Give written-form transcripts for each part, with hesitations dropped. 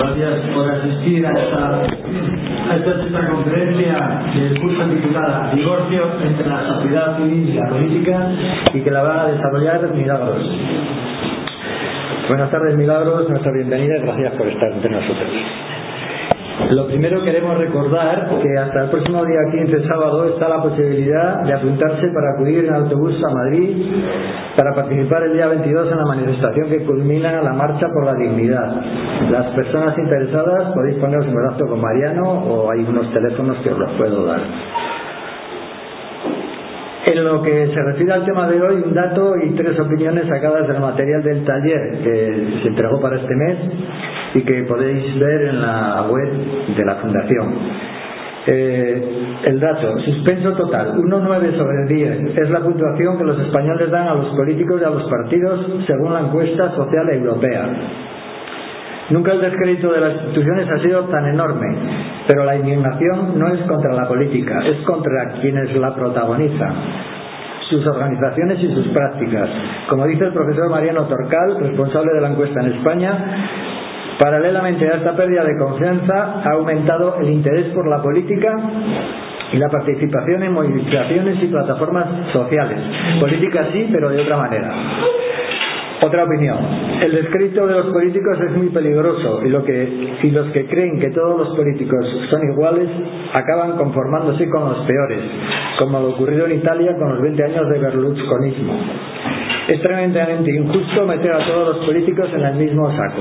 Gracias por asistir a esta conferencia del curso titulada Divorcio entre la sociedad civil y la política, y que la va a desarrollar Milagros. Buenas tardes, Milagros, nuestra bienvenida y gracias por estar entre nosotros. Lo primero, queremos recordar que hasta el próximo día 15, sábado, está la posibilidad de apuntarse para acudir en autobús a Madrid para participar el día 22 en la manifestación que culmina la Marcha por la Dignidad. Las personas interesadas podéis poneros en contacto con Mariano o hay unos teléfonos que os los puedo dar. En lo que se refiere al tema de hoy, un dato y 3 opiniones sacadas del material del taller que se entregó para este mes y que podéis ver en la web de la Fundación. El dato: suspenso total, 1,9 sobre 10 es la puntuación que los españoles dan a los políticos y a los partidos según la encuesta social europea. Nunca el descrédito de las instituciones ha sido tan enorme, pero la indignación no es contra la política, es contra quienes la protagonizan, sus organizaciones y sus prácticas. Como dice el profesor Mariano Torcal, responsable de la encuesta en España, paralelamente a esta pérdida de confianza ha aumentado el interés por la política y la participación en movilizaciones y plataformas sociales. Política sí, pero de otra manera. Otra opinión: el descrédito de los políticos es muy peligroso y los que creen que todos los políticos son iguales acaban conformándose con los peores, como lo ocurrido en Italia con los 20 años de berlusconismo. Es tremendamente injusto meter a todos los políticos en el mismo saco.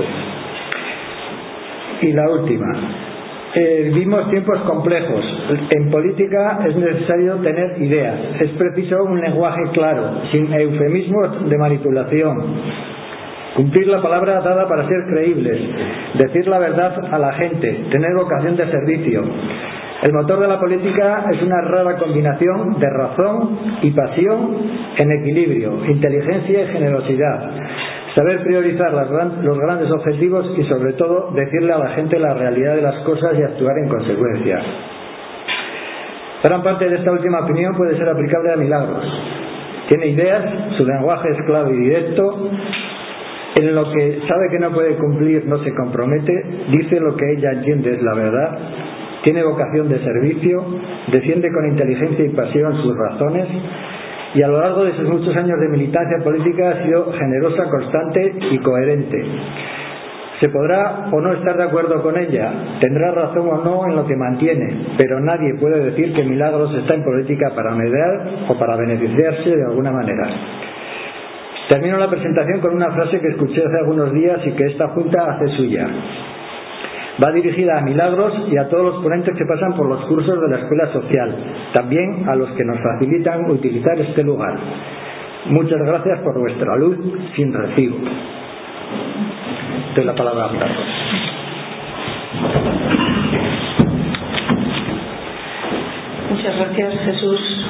Y la última: vivimos tiempos complejos. En política es necesario tener ideas. Es preciso un lenguaje claro, sin eufemismos de manipulación. Cumplir la palabra dada para ser creíbles. Decir la verdad a la gente. Tener vocación de servicio. El motor de la política es una rara combinación de razón y pasión en equilibrio, inteligencia y generosidad. Saber priorizar los grandes objetivos y, sobre todo, decirle a la gente la realidad de las cosas y actuar en consecuencia. Gran parte de esta última opinión puede ser aplicable a Milagros. Tiene ideas, su lenguaje es claro y directo, en lo que sabe que no puede cumplir no se compromete, dice lo que ella entiende es la verdad, tiene vocación de servicio, defiende con inteligencia y pasión sus razones, y a lo largo de sus muchos años de militancia política ha sido generosa, constante y coherente. Se podrá o no estar de acuerdo con ella, tendrá razón o no en lo que mantiene, pero nadie puede decir que Milagros está en política para mediar o para beneficiarse de alguna manera. Termino la presentación con una frase que escuché hace algunos días y que esta Junta hace suya. Va dirigida a Milagros y a todos los ponentes que pasan por los cursos de la Escuela Social, también a los que nos facilitan utilizar este lugar. Muchas gracias por vuestra luz sin recibo. Doy la palabra a Milagros. Muchas gracias, Jesús.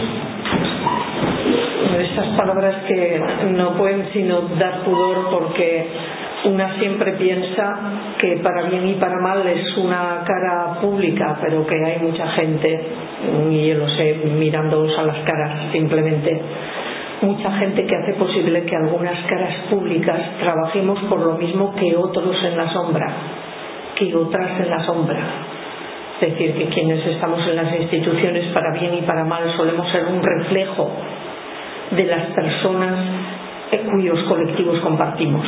Estas palabras que no pueden sino dar pudor, porque una siempre piensa que para bien y para mal es una cara pública, pero que hay mucha gente, y yo lo sé mirándoos a las caras simplemente, mucha gente que hace posible que algunas caras públicas trabajemos por lo mismo que otros en la sombra, que otras en la sombra. Es decir, que quienes estamos en las instituciones, para bien y para mal, solemos ser un reflejo de las personas cuyos colectivos compartimos.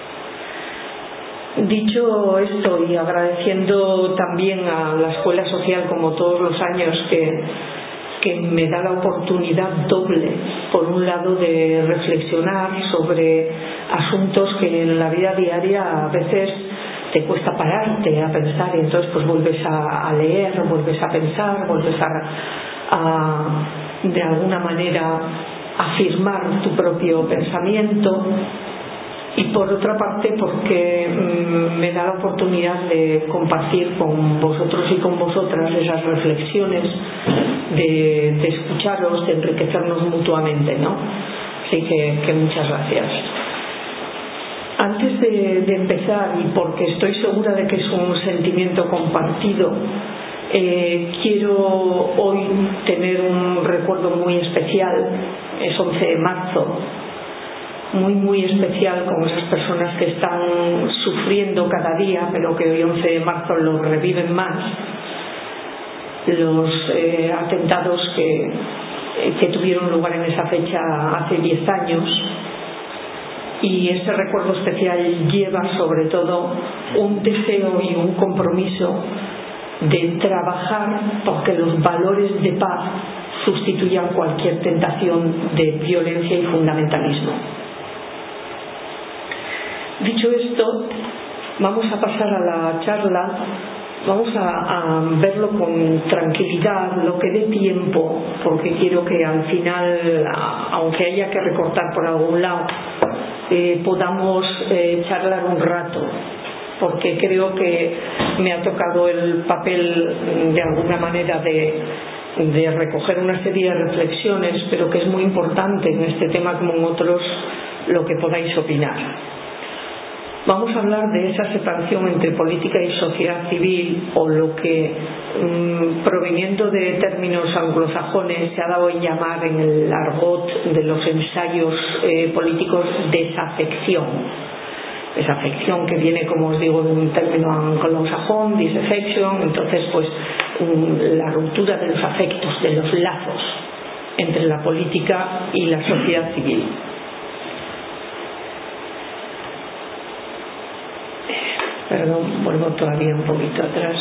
Dicho esto, y agradeciendo también a la Escuela Social, como todos los años, que me da la oportunidad doble, por un lado, de reflexionar sobre asuntos que en la vida diaria a veces te cuesta pararte a pensar, y entonces pues vuelves a leer, vuelves a pensar, vuelves a de alguna manera afirmar tu propio pensamiento. Y por otra parte, porque me da la oportunidad de compartir con vosotros y con vosotras esas reflexiones, de escucharos, de enriquecernos mutuamente, ¿no? Así que muchas gracias. Antes de empezar, y porque estoy segura de que es un sentimiento compartido, quiero hoy tener un recuerdo muy especial. Es 11 de marzo. muy muy especial con esas personas que están sufriendo cada día, pero que hoy 11 de marzo lo reviven más, los atentados que tuvieron lugar en esa fecha hace 10 años. Y ese recuerdo especial lleva sobre todo un deseo y un compromiso de trabajar porque los valores de paz sustituyan cualquier tentación de violencia y fundamentalismo. Dicho esto, vamos a pasar a la charla. Vamos a verlo con tranquilidad, lo que dé tiempo, porque quiero que al final, aunque haya que recortar por algún lado, podamos charlar un rato, porque creo que me ha tocado el papel de alguna manera de recoger una serie de reflexiones, pero que es muy importante en este tema como en otros lo que podáis opinar. Vamos a hablar de esa separación entre política y sociedad civil, o lo que, proviniendo de términos anglosajones, se ha dado en llamar en el argot de los ensayos políticos desafección. Desafección que viene, como os digo, de un término anglosajón, disaffection. Entonces, pues la ruptura de los afectos, de los lazos entre la política y la sociedad civil. Perdón, vuelvo todavía un poquito atrás.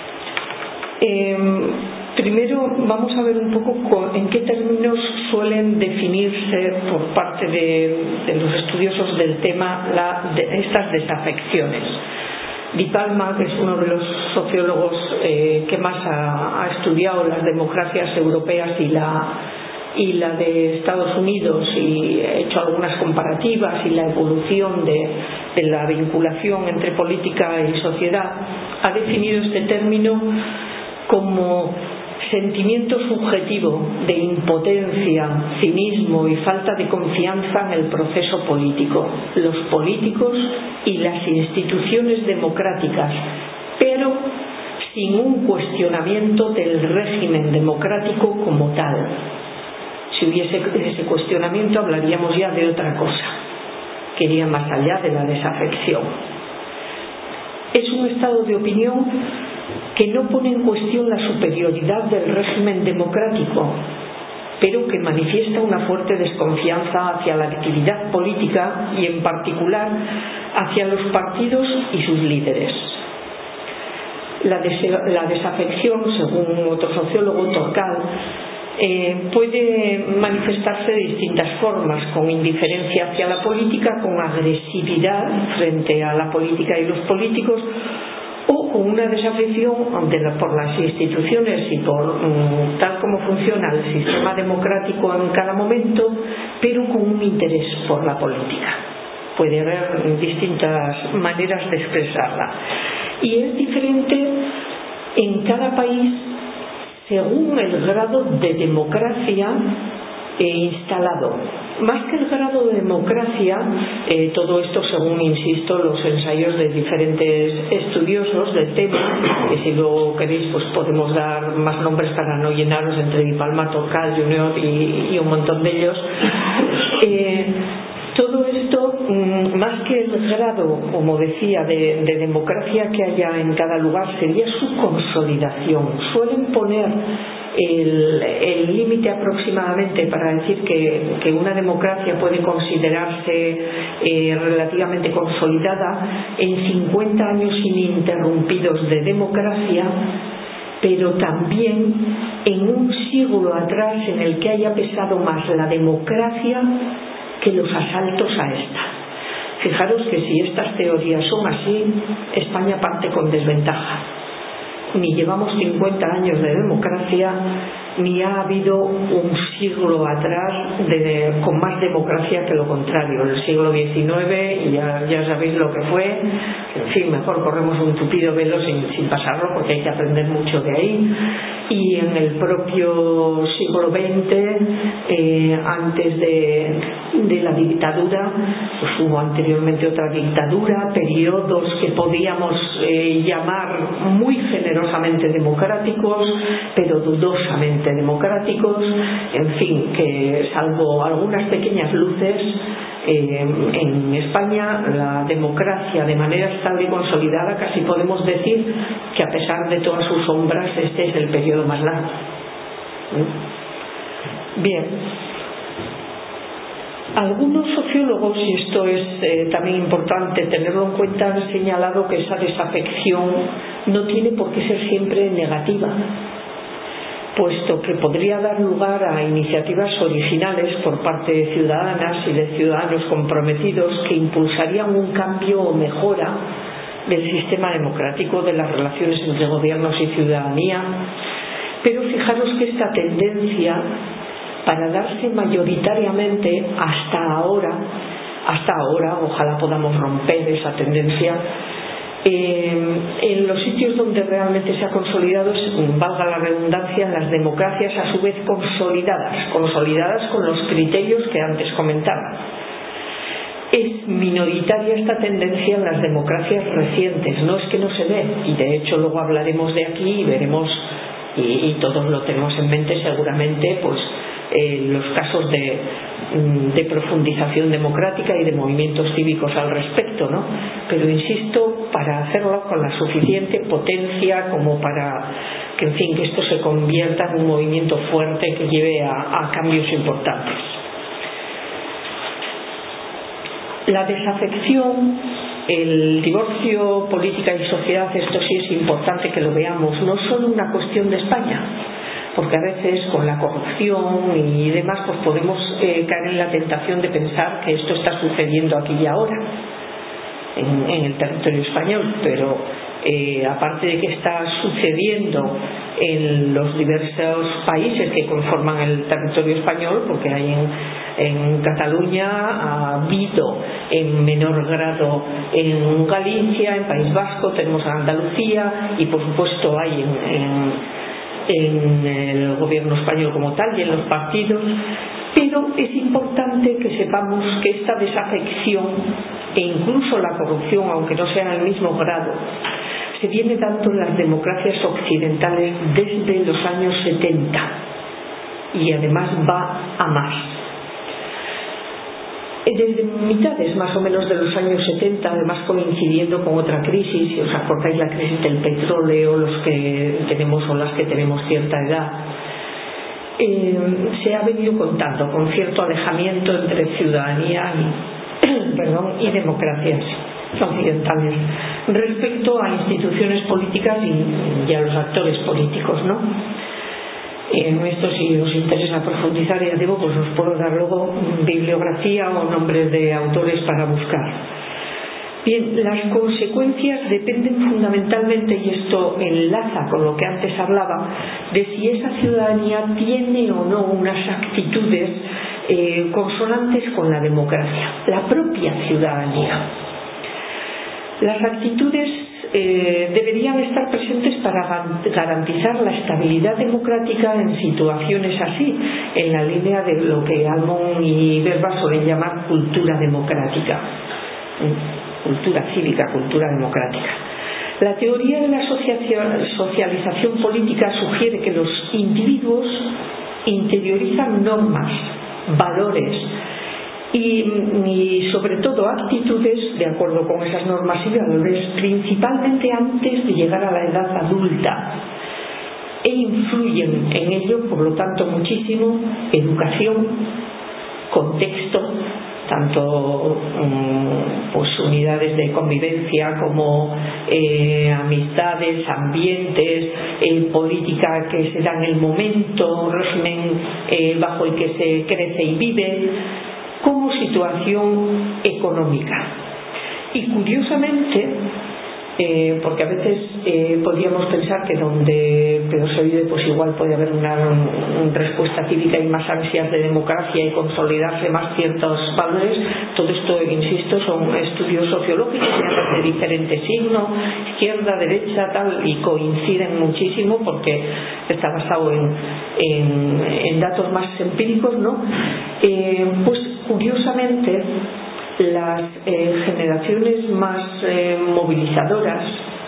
Primero vamos a ver un poco en qué términos suelen definirse por parte de los estudiosos del tema estas desafecciones. Di Palma, que es uno de los sociólogos que más ha estudiado las democracias europeas y la de Estados Unidos, y he hecho algunas comparativas y la evolución de la vinculación entre política y sociedad, ha definido este término como sentimiento subjetivo de impotencia, cinismo y falta de confianza en el proceso político, los políticos y las instituciones democráticas, pero sin un cuestionamiento del régimen democrático como tal. Si hubiese ese cuestionamiento, hablaríamos ya de otra cosa, que iría más allá de la desafección. Es un estado de opinión que no pone en cuestión la superioridad del régimen democrático, pero que manifiesta una fuerte desconfianza hacia la actividad política y, en particular, hacia los partidos y sus líderes. La desafección, según otro sociólogo, Torkal, puede manifestarse de distintas formas: con indiferencia hacia la política, con agresividad frente a la política y los políticos, o con una desafección por las instituciones y por tal como funciona el sistema democrático en cada momento, pero con un interés por la política. Puede haber distintas maneras de expresarla, y es diferente en cada país según el grado de democracia instalado. Más que el grado de democracia, todo esto según, insisto, los ensayos de diferentes estudiosos del tema, que si luego queréis pues podemos dar más nombres para no llenaros entre Di Palma, Torkal, Junior y un montón de ellos. Todo esto, más que el grado, como decía, de democracia que haya en cada lugar, sería su consolidación. Suelen poner el límite aproximadamente para decir que una democracia puede considerarse relativamente consolidada en 50 años ininterrumpidos de democracia, pero también en un siglo atrás en el que haya pesado más la democracia que los asaltos a esta. Fijaros que si estas teorías son así, España parte con desventaja. Ni llevamos 50 años de democracia, ni ha habido un siglo atrás con más democracia que lo contrario. El siglo XIX, ya sabéis lo que fue. En fin, mejor corremos un tupido velo sin pasarlo, porque hay que aprender mucho de ahí. Y en el propio siglo XX, antes de la dictadura, pues hubo anteriormente otra dictadura, periodos que podíamos llamar muy generosamente democráticos, pero dudosamente democráticos. En fin, que salvo algunas pequeñas luces, En España la democracia de manera estable y consolidada, casi podemos decir que a pesar de todas sus sombras este es el periodo más largo. Bien, algunos sociólogos, y esto es también importante tenerlo en cuenta, han señalado que esa desafección no tiene por qué ser siempre negativa, puesto que podría dar lugar a iniciativas originales por parte de ciudadanas y de ciudadanos comprometidos que impulsarían un cambio o mejora del sistema democrático, de las relaciones entre gobiernos y ciudadanía. Pero fijaros que esta tendencia, para darse mayoritariamente hasta ahora, ojalá podamos romper esa tendencia, en los sitios donde realmente se ha consolidado, valga la redundancia, en las democracias a su vez consolidadas con los criterios que antes comentaba. Es minoritaria esta tendencia en las democracias recientes, no es que no se dé, y de hecho luego hablaremos de aquí y veremos, y todos lo tenemos en mente seguramente, pues los casos de profundización democrática y de movimientos cívicos al respecto, ¿no? Pero insisto, para hacerlo con la suficiente potencia como para que, en fin, que esto se convierta en un movimiento fuerte que lleve a cambios importantes. La desafección, el divorcio política y sociedad, esto sí es importante que lo veamos, no es solo una cuestión de España, porque a veces con la corrupción y demás pues podemos caer en la tentación de pensar que esto está sucediendo aquí y ahora en el territorio español, pero aparte de que está sucediendo en los diversos países que conforman el territorio español, porque hay en Cataluña, ha habido en menor grado en Galicia, en País Vasco, tenemos a Andalucía y por supuesto hay en el gobierno español como tal y en los partidos, pero es importante que sepamos que esta desafección e incluso la corrupción, aunque no sea en el mismo grado, se viene dando en las democracias occidentales desde los años 70 y además va a más. Desde mitades más o menos de los años 70, además coincidiendo con otra crisis, si os acordáis la crisis del petróleo, los que tenemos o las que tenemos cierta edad, se ha venido contando con cierto alejamiento entre ciudadanía y democracias occidentales respecto a instituciones políticas y a los actores políticos, ¿no? En esto, si os interesa profundizar, ya digo, pues os puedo dar luego bibliografía o nombres de autores para buscar. Bien, las consecuencias dependen fundamentalmente, y esto enlaza con lo que antes hablaba, de si esa ciudadanía tiene o no unas actitudes consonantes con la democracia, la propia ciudadanía. Las actitudes deberían estar presentes para garantizar la estabilidad democrática en situaciones así, en la línea de lo que Almond y Verba suelen llamar cultura democrática, cultura cívica, cultura democrática. La teoría de la socialización política sugiere que los individuos interiorizan normas, valores y sobre todo actitudes de acuerdo con esas normas y valores, principalmente antes de llegar a la edad adulta, e influyen en ello, por lo tanto, muchísimo educación, contexto, tanto pues unidades de convivencia como amistades, ambientes, política que se da en el momento, régimen bajo el que se crece y vive, como situación económica. Y curiosamente, porque a veces podríamos pensar que donde peor se vive pues igual puede haber una respuesta cívica y más ansias de democracia y consolidarse más ciertos valores. Todo esto, insisto, son estudios sociológicos de diferentes signos, izquierda, derecha, tal, y coinciden muchísimo porque está basado en datos más empíricos, ¿no? Pues curiosamente las generaciones más movilizadoras,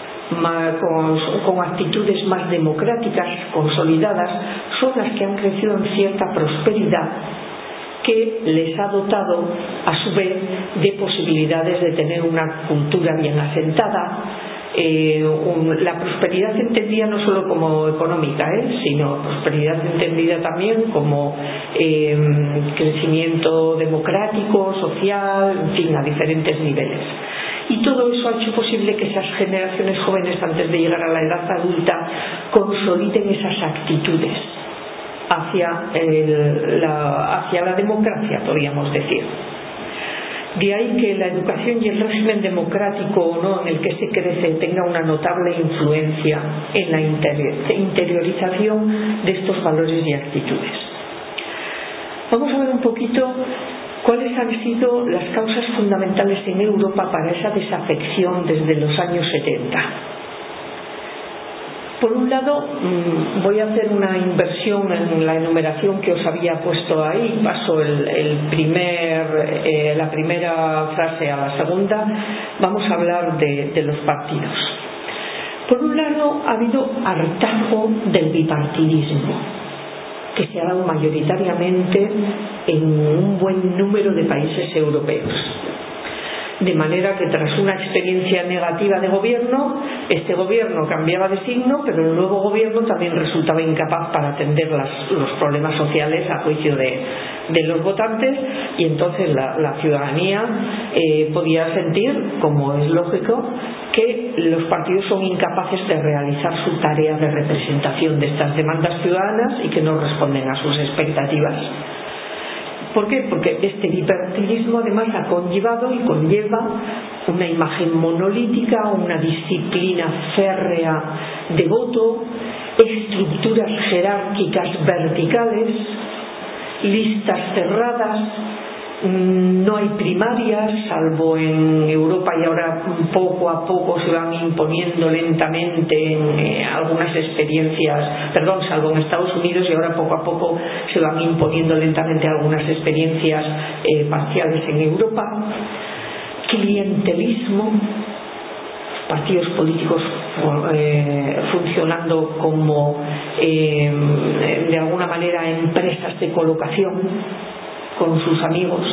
con actitudes más democráticas, consolidadas, son las que han crecido en cierta prosperidad que les ha dotado a su vez de posibilidades de tener una cultura bien asentada, la prosperidad entendida no solo como económica, sino prosperidad entendida también como crecimiento democrático, social, en fin, a diferentes niveles. Y todo eso ha hecho posible que esas generaciones jóvenes, antes de llegar a la edad adulta, consoliden esas actitudes hacia la democracia, podríamos decir. De ahí que la educación y el régimen democrático o no en el que se crece tenga una notable influencia en la interiorización de estos valores y actitudes. Vamos a ver un poquito cuáles han sido las causas fundamentales en Europa para esa desafección desde los años 70. Por un lado, voy a hacer una inversión en la enumeración que os había puesto ahí. Paso la primera frase a la segunda. Vamos a hablar de los partidos. Por un lado, ha habido hartazgo del bipartidismo, que se ha dado mayoritariamente en un buen número de países europeos. De manera que tras una experiencia negativa de gobierno, este gobierno cambiaba de signo, pero el nuevo gobierno también resultaba incapaz para atender los problemas sociales a juicio de los votantes, y entonces la ciudadanía podía sentir, como es lógico, que los partidos son incapaces de realizar su tarea de representación de estas demandas ciudadanas y que no responden a sus expectativas. ¿Por qué? Porque este bipartidismo además ha conllevado y conlleva una imagen monolítica, una disciplina férrea de voto, estructuras jerárquicas verticales, listas cerradas, no hay primarias, salvo en Europa, y ahora poco a poco se van imponiendo lentamente en algunas experiencias, salvo en Estados Unidos, y ahora poco a poco se van imponiendo lentamente algunas experiencias parciales en Europa. Clientelismo, partidos políticos funcionando como de alguna manera empresas de colocación con sus amigos.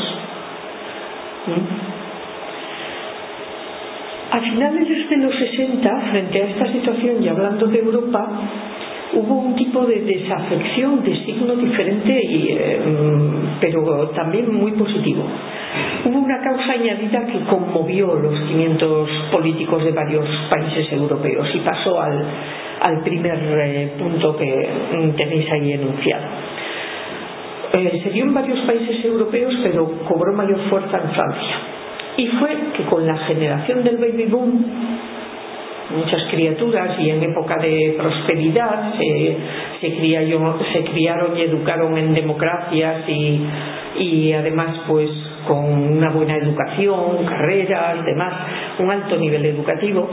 A finales de los 60, frente a esta situación y hablando de Europa, hubo un tipo de desafección de signo diferente, pero también muy positivo. Hubo una causa añadida que conmovió los cimientos políticos de varios países europeos y pasó al primer punto que tenéis ahí enunciado. Se dio en varios países europeos, pero cobró mayor fuerza en Francia. Y fue que con la generación del baby boom, muchas criaturas, y en época de prosperidad se criaron y educaron en democracias y además pues con una buena educación, carreras, demás, un alto nivel educativo,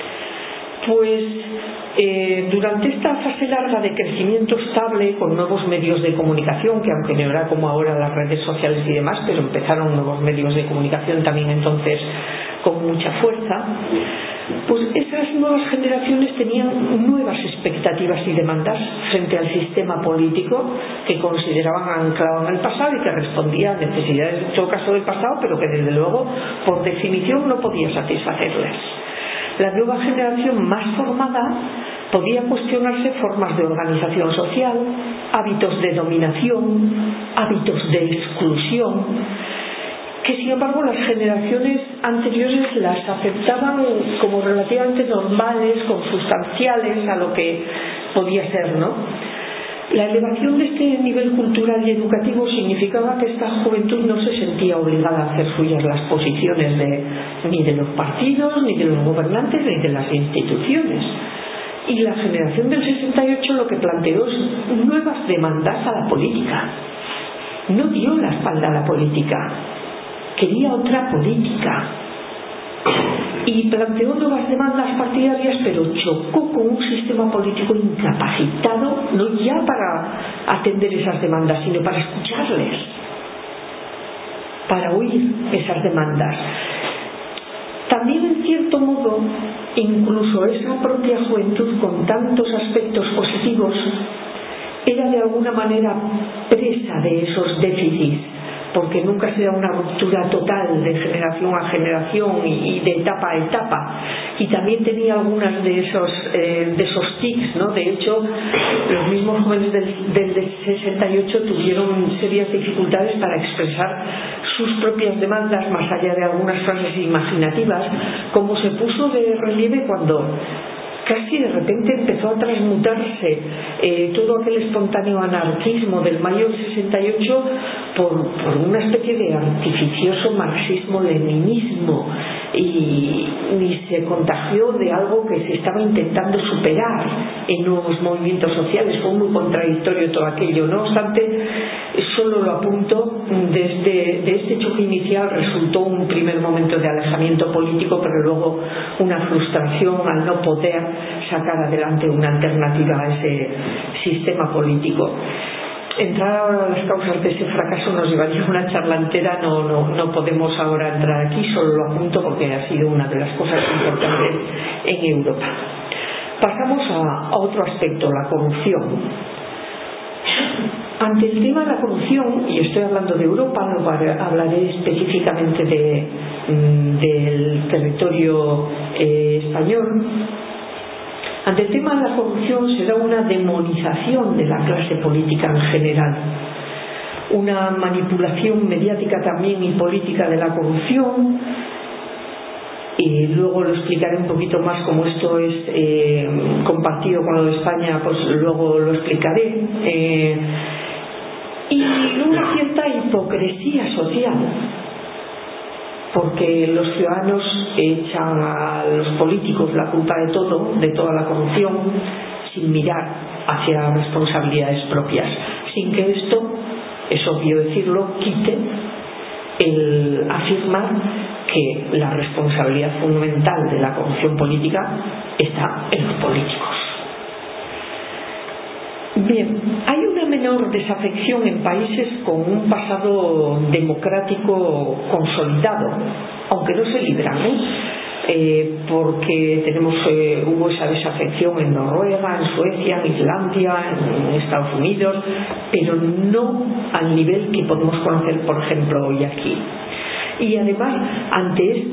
pues durante esta fase larga de crecimiento estable con nuevos medios de comunicación, que aunque no era como ahora las redes sociales y demás, pero empezaron nuevos medios de comunicación también entonces con mucha fuerza, pues esas nuevas generaciones tenían nuevas expectativas y demandas frente al sistema político que consideraban anclado en el pasado y que respondía a necesidades en todo caso del pasado, pero que desde luego por definición no podía satisfacerles. La nueva generación más formada podía cuestionarse formas de organización social, hábitos de dominación, hábitos de exclusión, que sin embargo las generaciones anteriores las aceptaban como relativamente normales, consustanciales a lo que podía ser, ¿no? La elevación de este nivel cultural y educativo significaba que esta juventud no se sentía obligada a hacer suyas las posiciones ni de los partidos, ni de los gobernantes, ni de las instituciones. Y la generación del 68 lo que planteó es nuevas demandas a la política. No dio la espalda a la política, quería otra política. Y planteó nuevas demandas partidarias, pero chocó con un sistema político incapacitado, no ya para atender esas demandas, sino para escucharles, para oír esas demandas. También, en cierto modo, incluso esa propia juventud con tantos aspectos positivos era de alguna manera presa de esos déficits porque nunca se da una ruptura total de generación a generación y de etapa a etapa, y también tenía algunas de esos tics, ¿no? De hecho, los mismos jóvenes del 68 tuvieron serias dificultades para expresar sus propias demandas más allá de algunas frases imaginativas, como se puso de relieve cuando casi de repente empezó a transmutarse todo aquel espontáneo anarquismo del mayo del 68 por una especie de artificioso marxismo-leninismo, y se contagió de algo que se estaba intentando superar en nuevos movimientos sociales. Fue muy contradictorio todo aquello. No obstante, solo lo apunto, de este choque inicial resultó un primer momento de alejamiento político, pero luego una frustración al no poder sacar adelante una alternativa a ese sistema político. Entrar ahora a las causas de ese fracaso nos llevaría una charla entera, no podemos ahora entrar aquí, solo lo apunto porque ha sido una de las cosas importantes en Europa. Pasamos a otro aspecto, la corrupción. Ante el tema de la corrupción, y estoy hablando de Europa, no hablaré específicamente del territorio español. Ante el tema de la corrupción se da una demonización de la clase política en general, una manipulación mediática también y política de la corrupción, y luego lo explicaré un poquito más como esto es compartido con lo de España, pues luego lo explicaré, y una cierta hipocresía social, porque los ciudadanos echan a los políticos la culpa de todo, de toda la corrupción, sin mirar hacia responsabilidades propias, sin que esto, es obvio decirlo, quite el afirmar que la responsabilidad fundamental de la corrupción política está en los políticos. Bien, hay una menor desafección en países con un pasado democrático consolidado, aunque no se libran, porque hubo esa desafección en Noruega, en Suecia, en Islandia, en Estados Unidos, pero no al nivel que podemos conocer, por ejemplo, hoy aquí. Y además, ante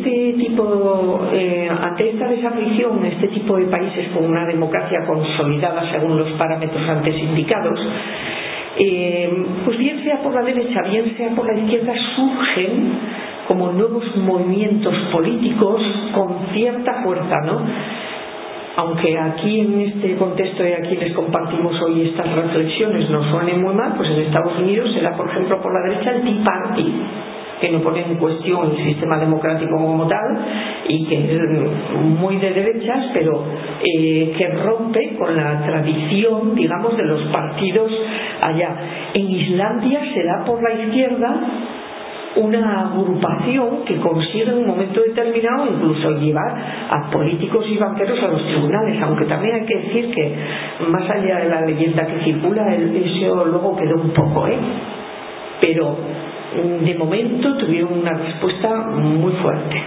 esta desafección, este tipo de países con una democracia consolidada según los parámetros antes indicados, pues bien sea por la derecha, bien sea por la izquierda, surgen como nuevos movimientos políticos con cierta fuerza, ¿no? Aunque aquí en este contexto y aquí les compartimos hoy estas reflexiones nos suenen muy mal, pues en Estados Unidos será, por ejemplo, por la derecha el Tea Party, que no pone en cuestión el sistema democrático como tal y que es muy de derechas, pero que rompe con la tradición, digamos, de los partidos allá. En Islandia se da por la izquierda una agrupación que consigue en un momento determinado incluso llevar a políticos y banqueros a los tribunales, aunque también hay que decir que más allá de la leyenda que circula, eso luego quedó un poco, pero de momento tuvieron una respuesta muy fuerte.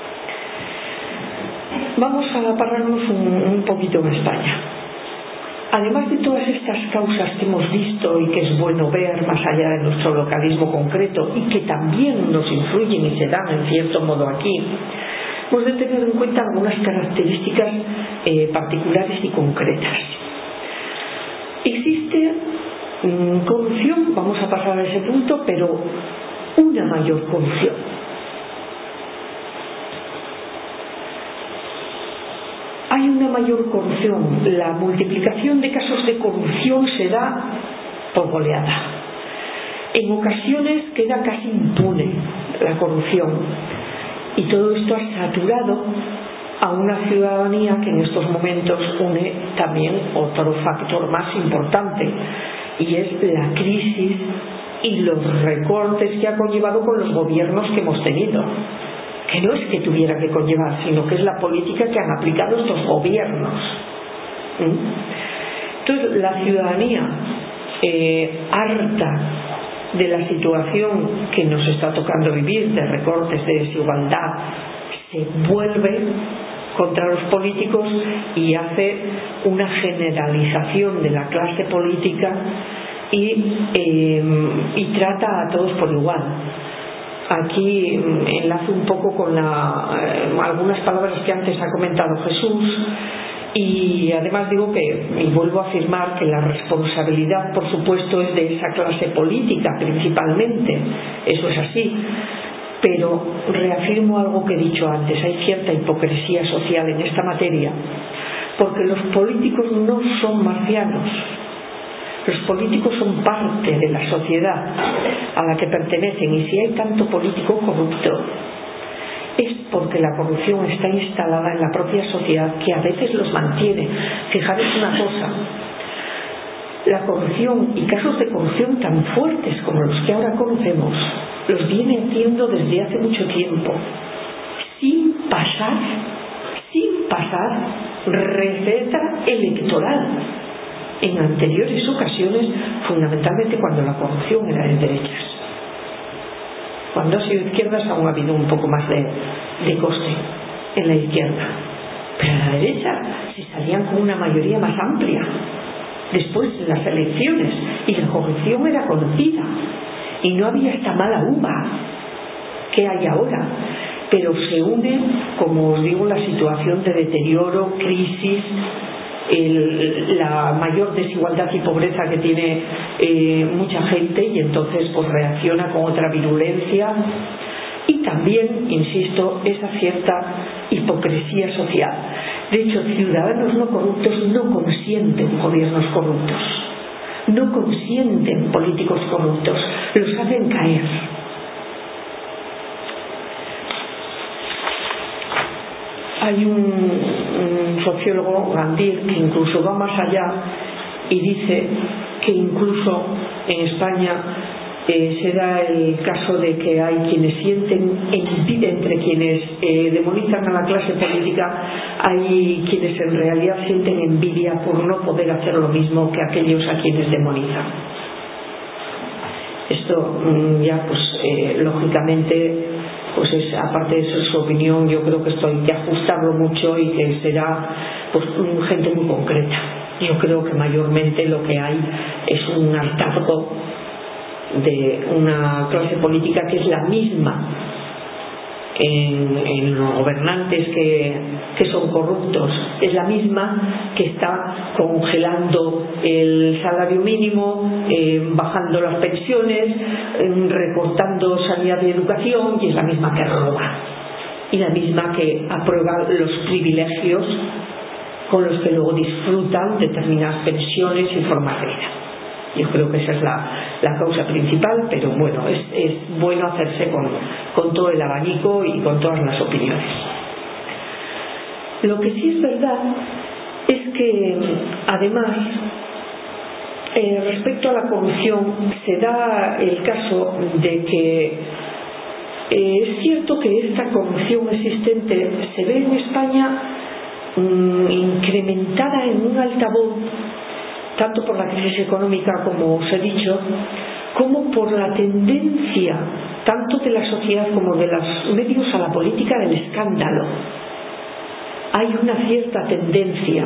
Vamos a pararnos un poquito en España. Además de todas estas causas que hemos visto y que es bueno ver más allá de nuestro localismo concreto y que también nos influyen y se dan en cierto modo aquí, hemos de tener en cuenta algunas características particulares y concretas. Existe corrupción, vamos a pasar a ese punto, pero una mayor corrupción. Hay una mayor corrupción. La multiplicación de casos de corrupción se da por goleada. En ocasiones queda casi impune la corrupción. Y todo esto ha saturado a una ciudadanía que en estos momentos une también otro factor más importante, y es la crisis y los recortes que ha conllevado con los gobiernos que hemos tenido, que no es que tuviera que conllevar, sino que es la política que han aplicado estos gobiernos. Entonces la ciudadanía, harta de la situación que nos está tocando vivir, de recortes, de desigualdad, se vuelve contra los políticos y hace una generalización de la clase política y trata a todos por igual. Aquí enlazo un poco con algunas palabras que antes ha comentado Jesús, y además digo y vuelvo a afirmar que la responsabilidad, por supuesto, es de esa clase política principalmente, eso es así, pero reafirmo algo que he dicho antes: hay cierta hipocresía social en esta materia, porque los políticos no son marcianos. Los políticos son parte de la sociedad a la que pertenecen, y si hay tanto político corrupto es porque la corrupción está instalada en la propia sociedad, que a veces los mantiene. Fijaros una cosa: la corrupción y casos de corrupción tan fuertes como los que ahora conocemos los viene haciendo desde hace mucho tiempo, sin pasar receta electoral en anteriores ocasiones, fundamentalmente cuando la corrupción era de derechas. Cuando ha sido izquierdas aún ha habido un poco más de coste en la izquierda, pero en la derecha se salían con una mayoría más amplia después de las elecciones, y la corrupción era conocida y no había esta mala uva que hay ahora, pero se une, como os digo, la situación de deterioro, crisis, la mayor desigualdad y pobreza que tiene mucha gente, y entonces pues reacciona con otra virulencia, y también, insisto, esa cierta hipocresía social. De hecho, ciudadanos no corruptos no consienten gobiernos corruptos, no consienten políticos corruptos, los hacen caer. Hay un sociólogo, Gandir, que incluso va más allá y dice que incluso en España se da el caso de que hay quienes sienten envidia, entre quienes demonizan a la clase política, hay quienes en realidad sienten envidia por no poder hacer lo mismo que aquellos a quienes demonizan. Esto ya pues lógicamente pues es, aparte de eso, su opinión. Yo creo que esto hay que ajustarlo mucho y que será pues gente muy concreta. Yo creo que mayormente lo que hay es un hartazgo de una clase política que es la misma en los gobernantes que son corruptos, es la misma que está congelando el salario mínimo, bajando las pensiones, recortando sanidad y educación, y es la misma que roba, y la misma que aprueba los privilegios con los que luego disfrutan determinadas pensiones y formas de vida. Yo creo que esa es la causa principal, pero bueno, es bueno hacerse con todo el abanico y con todas las opiniones. Lo que sí es verdad es que, además, respecto a la corrupción, se da el caso de que es cierto que esta corrupción existente se ve en España incrementada en un altavoz, tanto por la crisis económica, como os he dicho, como por la tendencia tanto de la sociedad como de los medios a la política del escándalo. Hay una cierta tendencia,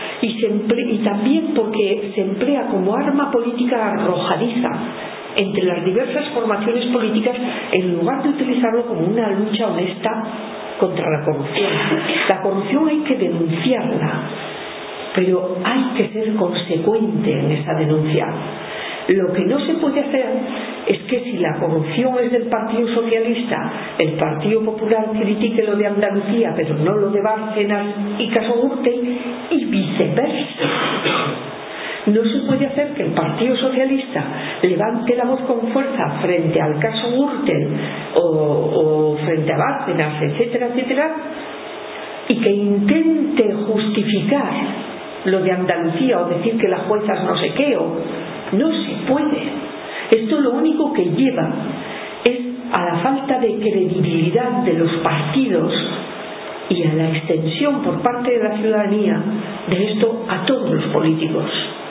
y también porque se emplea como arma política arrojadiza entre las diversas formaciones políticas, en lugar de utilizarlo como una lucha honesta contra la corrupción. La corrupción hay que denunciarla, pero hay que ser consecuente en esa denuncia. Lo que no se puede hacer es que, si la corrupción es del Partido Socialista, el Partido Popular critique lo de Andalucía pero no lo de Bárcenas y caso Gürtel, y viceversa. No se puede hacer que el Partido Socialista levante la voz con fuerza frente al caso Gürtel o frente a Bárcenas, etcétera, etcétera, y que intente justificar lo de Andalucía o decir que las juezas no sé qué, no se puede. Esto lo único que lleva es a la falta de credibilidad de los partidos y a la extensión por parte de la ciudadanía de esto a todos los políticos.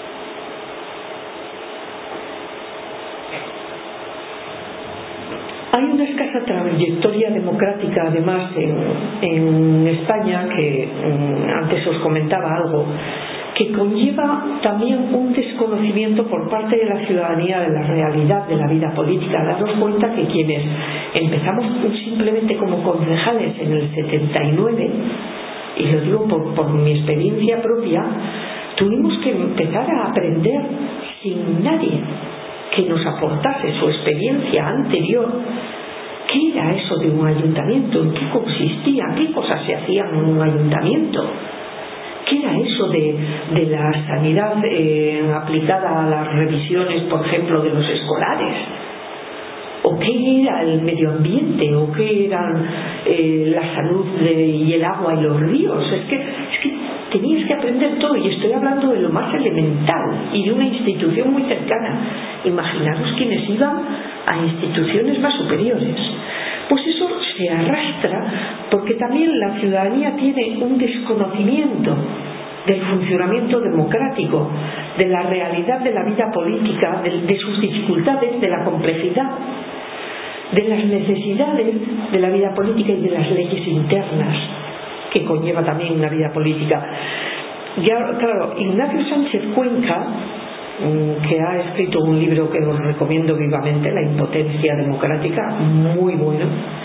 Hay una escasa trayectoria democrática, además, en España, que antes os comentaba algo, que conlleva también un desconocimiento por parte de la ciudadanía de la realidad de la vida política. Daros cuenta que quienes empezamos simplemente como concejales en el 79, y lo digo por mi experiencia propia, tuvimos que empezar a aprender sin nadie que nos aportase su experiencia anterior. ¿Qué era eso de un ayuntamiento? ¿En qué consistía? ¿Qué cosas se hacían en un ayuntamiento? ¿Qué era eso de la sanidad aplicada a las revisiones, por ejemplo, de los escolares? ¿O qué era el medio ambiente? ¿O qué eran la salud y el agua y los ríos? Es que tenías que aprender todo, y estoy hablando de lo más elemental y de una institución muy cercana. Imaginaros quienes iban a instituciones más superiores. Pues eso se arrastra porque también la ciudadanía tiene un desconocimiento del funcionamiento democrático, de la realidad de la vida política, de sus dificultades, de la complejidad, de las necesidades de la vida política y de las leyes internas que conlleva también una vida política. Ya, claro, Ignacio Sánchez Cuenca, que ha escrito un libro que os recomiendo vivamente, La impotencia democrática, muy bueno.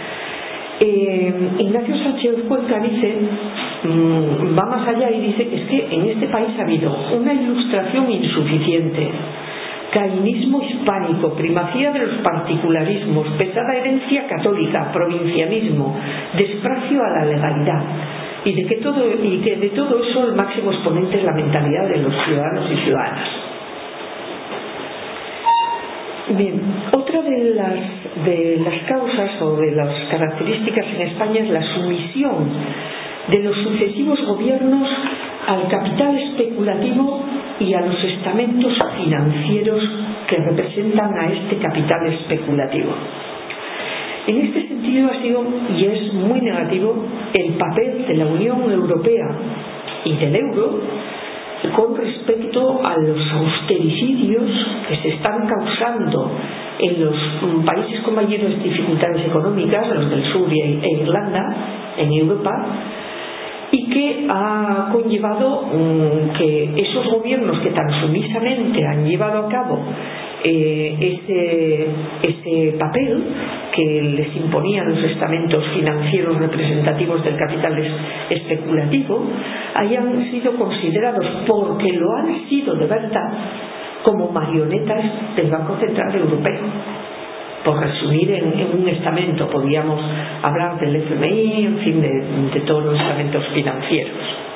Ignacio Sánchez Cuenca dice, va más allá y dice que es que en este país ha habido una ilustración insuficiente, cainismo hispánico, primacía de los particularismos, pesada herencia católica, provincianismo, desprecio a la legalidad, y que de todo eso el máximo exponente es la mentalidad de los ciudadanos y ciudadanas. Bien, otra de las causas o de las características en España es la sumisión de los sucesivos gobiernos al capital especulativo y a los estamentos financieros que representan a este capital especulativo. En este sentido ha sido y es muy negativo el papel de la Unión Europea y del euro con respecto a los austericidios que se están causando en los países con mayores dificultades económicas, los del sur e Irlanda, en Europa, y que ha conllevado que esos gobiernos que tan sumisamente han llevado a cabo ese papel que les imponían los estamentos financieros representativos del capital especulativo hayan sido considerados, porque lo han sido de verdad, como marionetas del Banco Central Europeo. Por resumir en un estamento, podríamos hablar del FMI, en fin, de todos los estamentos financieros.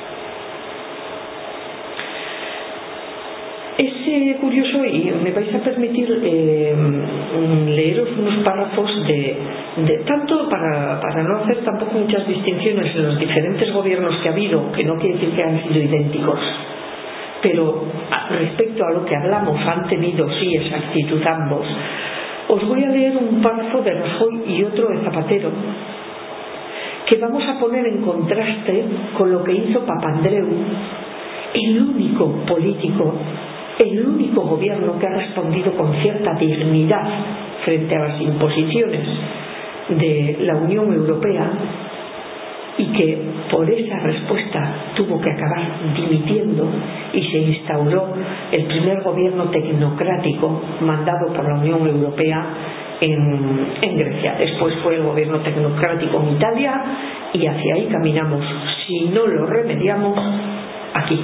Es curioso, y me vais a permitir leeros unos párrafos tanto para no hacer tampoco muchas distinciones en los diferentes gobiernos que ha habido, que no quiere decir que han sido idénticos, pero respecto a lo que hablamos han tenido sí esa actitud ambos. Os voy a leer un párrafo de Rajoy y otro de Zapatero, que vamos a poner en contraste con lo que hizo Papandreou, el único político, el único gobierno que ha respondido con cierta dignidad frente a las imposiciones de la Unión Europea, y que por esa respuesta tuvo que acabar dimitiendo y se instauró el primer gobierno tecnocrático mandado por la Unión Europea en Grecia. Después fue el gobierno tecnocrático en Italia, y hacia ahí caminamos, si no lo remediamos, aquí.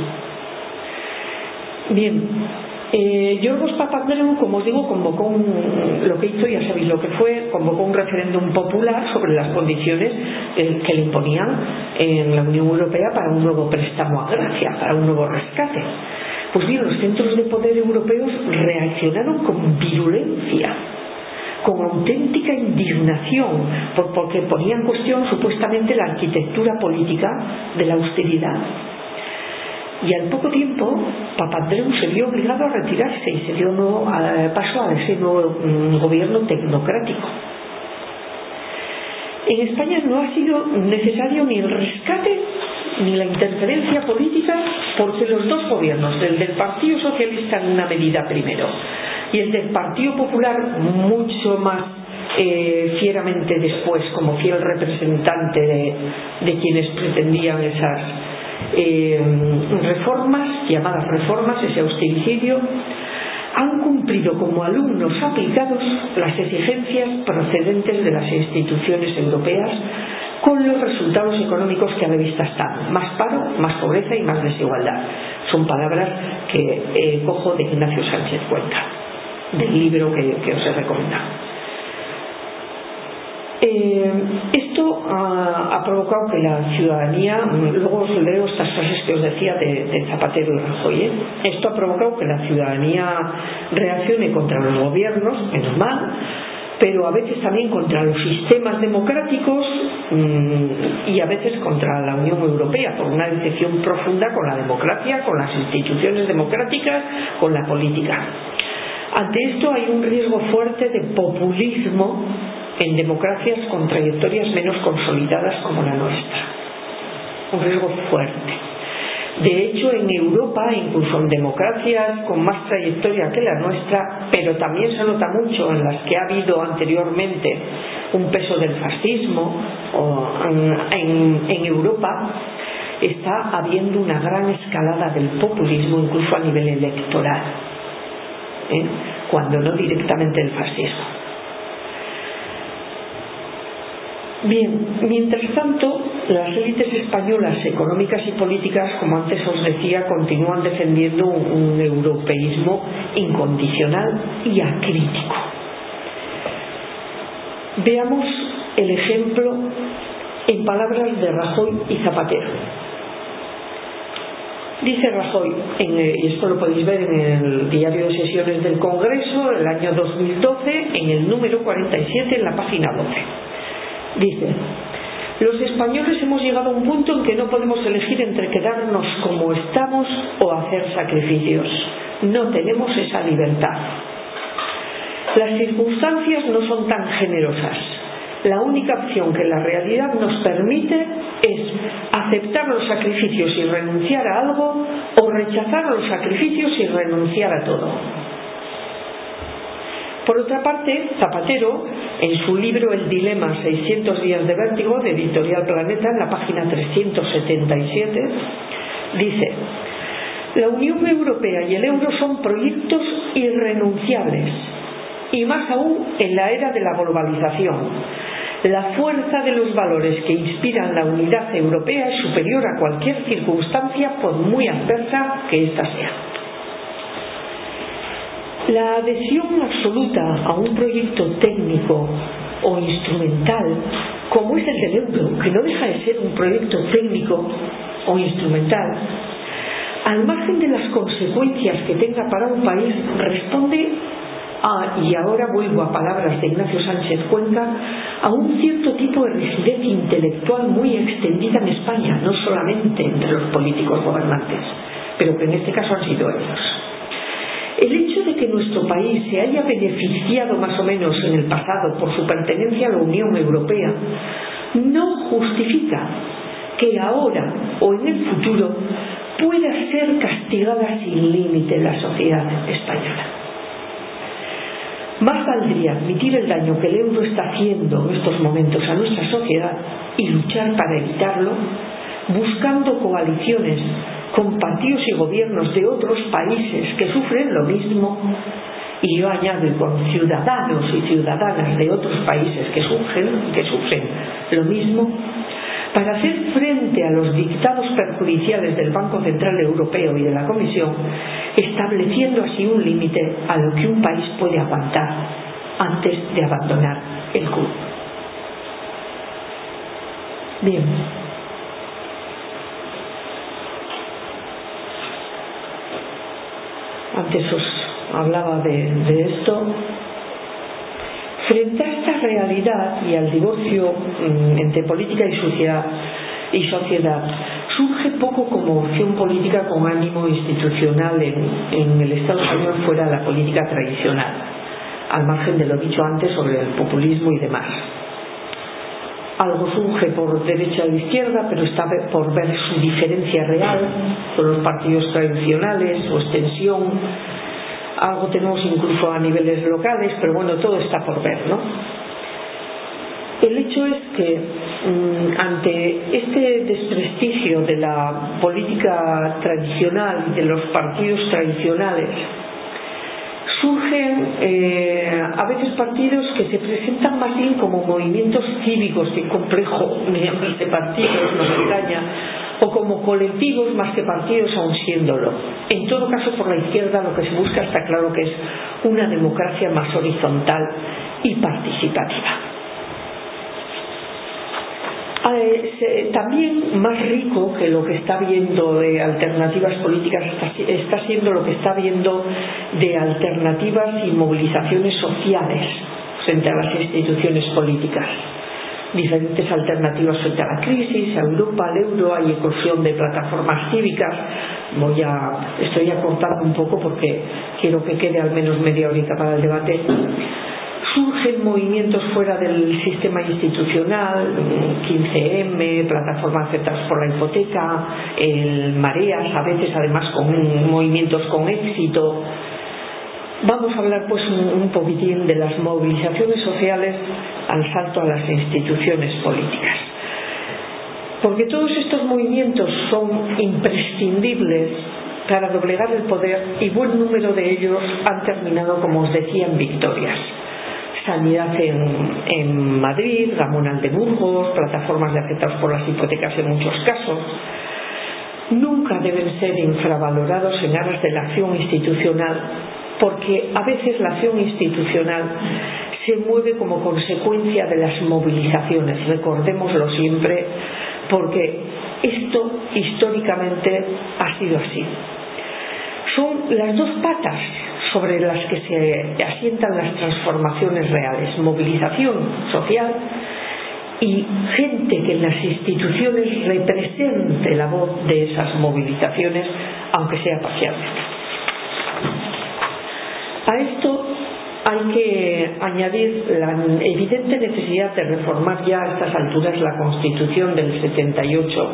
Bien, Yorgos Papandreou, como os digo, convocó lo que hizo, ya sabéis lo que fue, convocó un referéndum popular sobre las condiciones que le imponían en la Unión Europea para un nuevo préstamo a Grecia, para un nuevo rescate. Pues bien, los centros de poder europeos reaccionaron con virulencia, con auténtica indignación, porque ponía en cuestión supuestamente la arquitectura política de la austeridad. Y al poco tiempo Papandreou se vio obligado a retirarse y se dio paso a ese nuevo gobierno tecnocrático. En España no ha sido necesario ni el rescate ni la interferencia política, porque los dos gobiernos, el del Partido Socialista en una medida primero y el del Partido Popular mucho más fieramente después, como fiel representante de quienes pretendían reformas, llamadas reformas, ese austericidio, han cumplido como alumnos aplicados las exigencias procedentes de las instituciones europeas, con los resultados económicos que a la vista están: más paro, más pobreza y más desigualdad. Son palabras que cojo de Ignacio Sánchez Cuenca, del libro que os he recomendado. Esto ha provocado que la ciudadanía, luego os leo estas frases que os decía de Zapatero y Rajoy, esto ha provocado que la ciudadanía reaccione contra los gobiernos, menos mal, pero a veces también contra los sistemas democráticos y a veces contra la Unión Europea, por una decepción profunda con la democracia, con las instituciones democráticas, con la política. Ante esto hay un riesgo fuerte de populismo en democracias con trayectorias menos consolidadas como la nuestra. Un riesgo fuerte. De hecho, en Europa, incluso en democracias con más trayectoria que la nuestra, pero también se nota mucho en las que ha habido anteriormente un peso del fascismo, en Europa está habiendo una gran escalada del populismo, incluso a nivel electoral, cuando no directamente el fascismo. Bien, mientras tanto, las élites españolas económicas y políticas, como antes os decía, continúan defendiendo un europeísmo incondicional y acrítico. Veamos el ejemplo en palabras de Rajoy y Zapatero. Dice Rajoy, y esto lo podéis ver en el diario de sesiones del Congreso, el año 2012, en el número 47, en la página 12. Dice: los españoles hemos llegado a un punto en que no podemos elegir entre quedarnos como estamos o hacer sacrificios. No tenemos esa libertad. Las circunstancias no son tan generosas. La única opción que la realidad nos permite es aceptar los sacrificios y renunciar a algo, o rechazar los sacrificios y renunciar a todo. Por otra parte, Zapatero, en su libro El dilema, 600 días de vértigo, de Editorial Planeta, en la página 377, dice: la Unión Europea y el euro son proyectos irrenunciables, y más aún en la era de la globalización. La fuerza de los valores que inspiran la unidad europea es superior a cualquier circunstancia, por muy adversa que ésta sea. La adhesión absoluta a un proyecto técnico o instrumental, como es el del euro, que no deja de ser un proyecto técnico o instrumental, al margen de las consecuencias que tenga para un país, responde y ahora vuelvo a palabras de Ignacio Sánchez Cuenca, a un cierto tipo de rigidez intelectual muy extendida en España, no solamente entre los políticos gobernantes, pero que en este caso han sido ellos. El hecho de que nuestro país se haya beneficiado más o menos en el pasado por su pertenencia a la Unión Europea no justifica que ahora o en el futuro pueda ser castigada sin límite la sociedad española. Más valdría admitir el daño que el euro está haciendo en estos momentos a nuestra sociedad y luchar para evitarlo, buscando coaliciones con partidos y gobiernos de otros países que sufren lo mismo, y yo añado, y con ciudadanos y ciudadanas de otros países que sufren lo mismo, para hacer frente a los dictados perjudiciales del Banco Central Europeo y de la Comisión, estableciendo así un límite a lo que un país puede aguantar antes de abandonar el club. Bien. Antes os hablaba de esto. Frente a esta realidad y al divorcio entre política y sociedad, surge poco como opción política con ánimo institucional en el Estado español fuera de la política tradicional, al margen de lo dicho antes sobre el populismo y demás. Algo surge por derecha o izquierda, pero está por ver su diferencia real con los partidos tradicionales, su extensión. Algo tenemos incluso a niveles locales, pero bueno, todo está por ver, ¿no? El hecho es que ante este desprestigio de la política tradicional y de los partidos tradicionales, surgen a veces partidos que se presentan más bien como movimientos cívicos, que complejo llamarse partidos, no me extraña, o como colectivos más que partidos, aun siéndolo. En todo caso, por la izquierda lo que se busca está claro que es una democracia más horizontal y participativa. También más rico que lo que está viendo de alternativas políticas está siendo lo que está viendo de alternativas y movilizaciones sociales frente a las instituciones políticas. Diferentes alternativas frente a la crisis, a Europa, al euro, hay eclosión de plataformas cívicas. Estoy acortando un poco porque quiero que quede al menos media horita para el debate. Surgen movimientos fuera del sistema institucional, 15M, plataformas afectadas por la hipoteca, el Mareas, a veces además con movimientos con éxito. Vamos a hablar pues un poquitín de las movilizaciones sociales al salto a las instituciones políticas. Porque todos estos movimientos son imprescindibles para doblegar el poder y buen número de ellos han terminado, como os decía, en victorias. Sanidad en Madrid, Gamonal de Burgos, plataformas de afectados por las hipotecas en muchos casos. Nunca deben ser infravalorados en aras de la acción institucional, porque a veces la acción institucional se mueve como consecuencia de las movilizaciones, recordémoslo siempre, porque esto históricamente ha sido así. Son las dos patas sobre las que se asientan las transformaciones reales: movilización social y gente que en las instituciones represente la voz de esas movilizaciones, aunque sea parcialmente. A esto hay que añadir la evidente necesidad de reformar ya a estas alturas la Constitución del 78,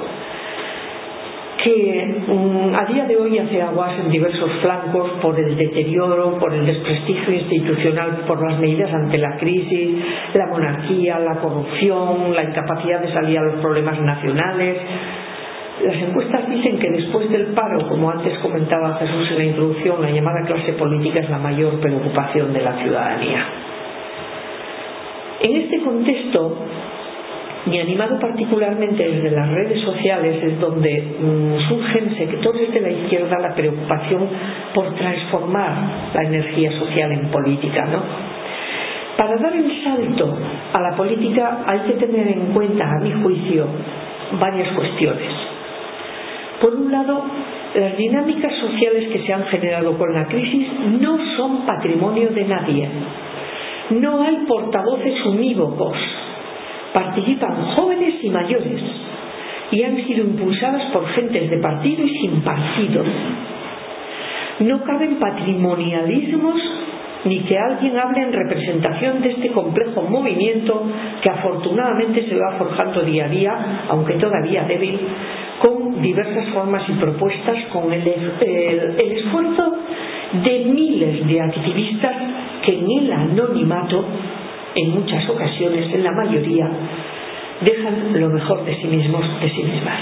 que a día de hoy hace aguas en diversos flancos por el deterioro, por el desprestigio institucional, por las medidas ante la crisis, la monarquía, la corrupción, la incapacidad de salir a los problemas nacionales. Las encuestas dicen que después del paro, como antes comentaba Jesús en la introducción, la llamada clase política es la mayor preocupación de la ciudadanía. En este contexto, y animado particularmente desde las redes sociales, es donde surgen sectores de la izquierda la preocupación por transformar la energía social en política, ¿no? Para dar el salto a la política hay que tener en cuenta, a mi juicio, varias cuestiones. Por un lado, las dinámicas sociales que se han generado con la crisis no son patrimonio de nadie. No hay portavoces unívocos. Participan jóvenes y mayores y han sido impulsadas por gentes de partido y sin partido. No caben patrimonialismos ni que alguien hable en representación de este complejo movimiento que afortunadamente se va forjando día a día, aunque todavía débil, con diversas formas y propuestas, con el esfuerzo de miles de activistas que en el anonimato, en muchas ocasiones, en la mayoría, dejan lo mejor de sí mismos, de sí mismas.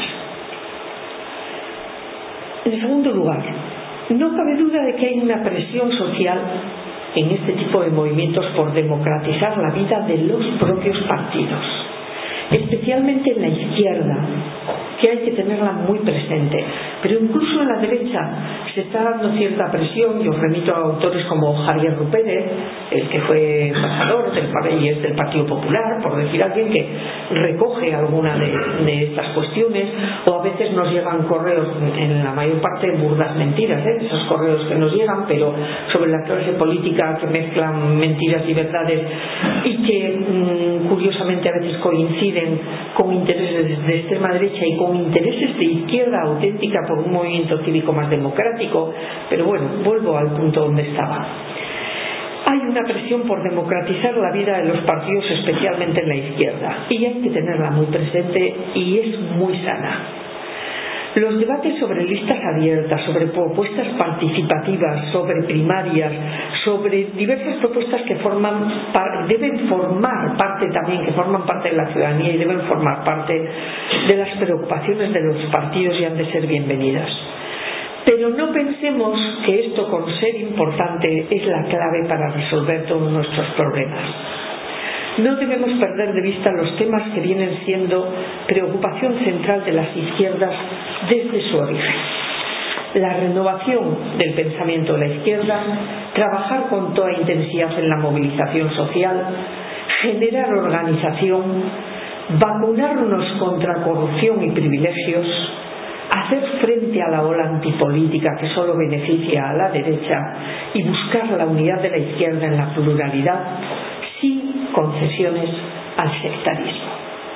En segundo lugar, no cabe duda de que hay una presión social en este tipo de movimientos por democratizar la vida de los propios partidos, especialmente en la izquierda, que hay que tenerla muy presente, pero incluso en la derecha se está dando cierta presión. Yo os remito a autores como Javier Rupérez, el que fue embajador del Partido Popular, por decir alguien que recoge alguna de estas cuestiones, o a veces nos llegan correos, en la mayor parte burdas mentiras, esos correos que nos llegan, pero sobre la clase política, que mezclan mentiras y verdades y que curiosamente a veces coinciden con intereses de extrema derecha y con intereses de izquierda auténtica por un movimiento cívico más democrático. Pero bueno, vuelvo al punto donde estaba. Hay una presión por democratizar la vida de los partidos, especialmente en la izquierda, y hay que tenerla muy presente, y es muy sana. Los debates sobre listas abiertas, sobre propuestas participativas, sobre primarias, sobre diversas propuestas que deben formar parte también, que forman parte de la ciudadanía y deben formar parte de las preocupaciones de los partidos y han de ser bienvenidas. Pero no pensemos que esto, con ser importante, es la clave para resolver todos nuestros problemas. No debemos perder de vista los temas que vienen siendo preocupación central de las izquierdas desde su origen. La renovación del pensamiento de la izquierda, trabajar con toda intensidad en la movilización social, generar organización, vacunarnos contra corrupción y privilegios, hacer frente a la ola antipolítica que solo beneficia a la derecha y buscar la unidad de la izquierda en la pluralidad, sin concesiones al sectarismo.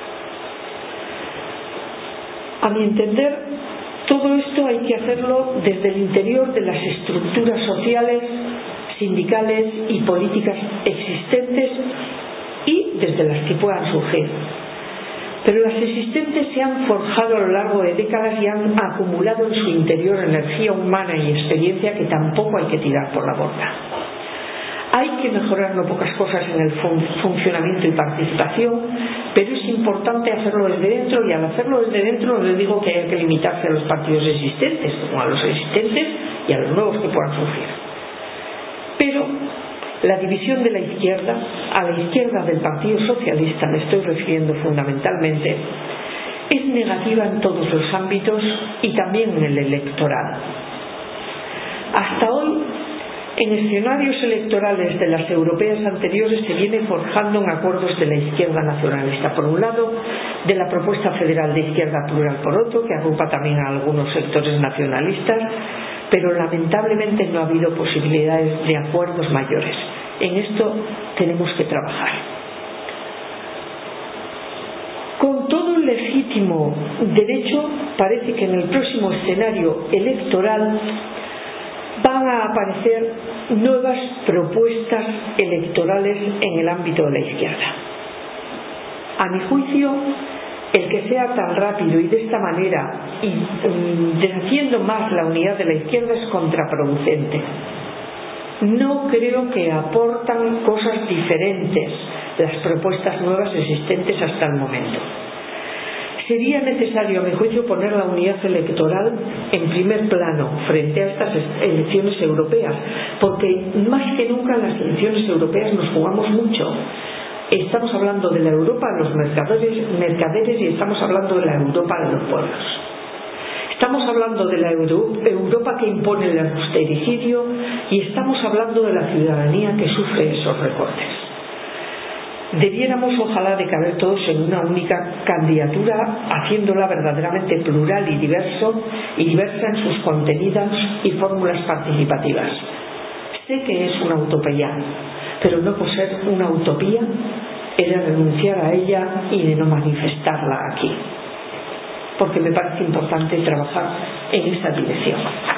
A mi entender, todo esto hay que hacerlo desde el interior de las estructuras sociales, sindicales y políticas existentes y desde las que puedan surgir. Pero las existentes se han forjado a lo largo de décadas y han acumulado en su interior energía humana y experiencia que tampoco hay que tirar por la borda. Hay que mejorar no pocas cosas en el funcionamiento y participación, pero es importante hacerlo desde dentro, y al hacerlo desde dentro no les digo que haya que limitarse a los partidos existentes, como a los existentes y a los nuevos que puedan surgir. Pero la división de la izquierda, a la izquierda del Partido Socialista me estoy refiriendo fundamentalmente, es negativa en todos los ámbitos y también en el electoral. Hasta hoy, en escenarios electorales de las europeas anteriores se viene forjando en acuerdos de la izquierda nacionalista por un lado, de la propuesta federal de izquierda plural por otro, que agrupa también a algunos sectores nacionalistas, pero lamentablemente no ha habido posibilidades de acuerdos mayores. En esto tenemos que trabajar. Con todo el legítimo derecho, parece que en el próximo escenario electoral van a aparecer nuevas propuestas electorales en el ámbito de la izquierda. A mi juicio, el que sea tan rápido y de esta manera, y deshaciendo más la unidad de la izquierda, es contraproducente. No creo que aportan cosas diferentes las propuestas nuevas existentes hasta el momento. Sería necesario, a mi juicio, poner la unidad electoral en primer plano frente a estas elecciones europeas, porque más que nunca en las elecciones europeas nos jugamos mucho. Estamos hablando de la Europa de los mercaderes y estamos hablando de la Europa de los pueblos. Estamos hablando de la Europa que impone el austericidio y estamos hablando de la ciudadanía que sufre esos recortes. Debiéramos, ojalá, de caber todos en una única candidatura, haciéndola verdaderamente plural y diversa en sus contenidos y fórmulas participativas. Sé que es una utopía, pero no por ser una utopía he de renunciar a ella y de no manifestarla aquí, porque me parece importante trabajar en esa dirección.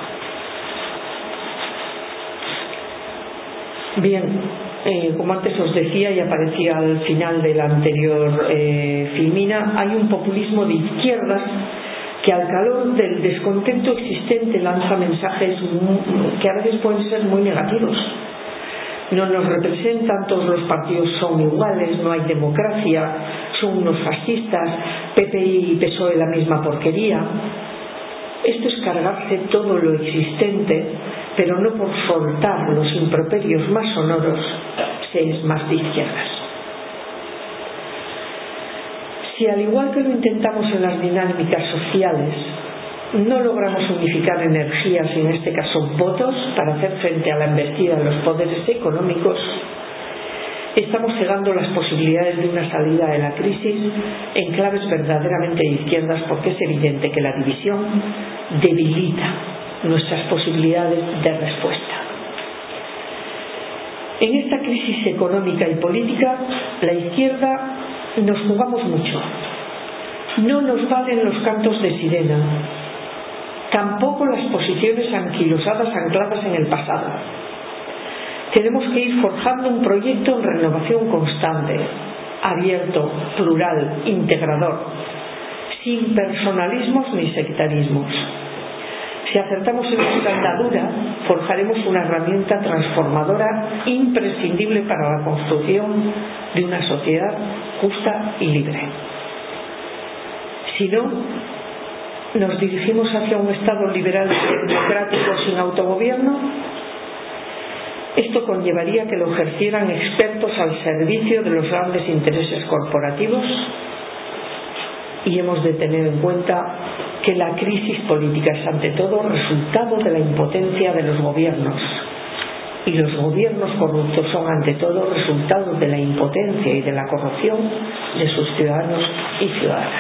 Bien, como antes os decía y aparecía al final de la anterior filmina, hay un populismo de izquierdas que al calor del descontento existente lanza mensajes que a veces pueden ser muy negativos. No nos representan, todos los partidos son iguales, no hay democracia, son unos fascistas, PP y PSOE la misma porquería. Esto es cargarse todo lo existente, pero no por soltar los improperios más sonoros se es más de izquierdas. Si al igual que lo intentamos en las dinámicas sociales, no logramos unificar energías y en este caso votos para hacer frente a la embestida de los poderes económicos, estamos cegando las posibilidades de una salida de la crisis en claves verdaderamente de izquierdas, porque es evidente que la división debilita nuestras posibilidades de respuesta. En esta crisis económica y política, la izquierda nos jugamos mucho. No nos valen los cantos de sirena, tampoco las posiciones anquilosadas ancladas en el pasado. Tenemos que ir forjando un proyecto en renovación constante, abierto, plural, integrador, sin personalismos ni sectarismos. Si acertamos en nuestra andadura, forjaremos una herramienta transformadora imprescindible para la construcción de una sociedad justa y libre. Si no, nos dirigimos hacia un Estado liberal y democrático sin autogobierno. Esto conllevaría que lo ejercieran expertos al servicio de los grandes intereses corporativos, y hemos de tener en cuenta que la crisis política es ante todo resultado de la impotencia de los gobiernos, y los gobiernos corruptos son ante todo resultado de la impotencia y de la corrupción de sus ciudadanos y ciudadanas.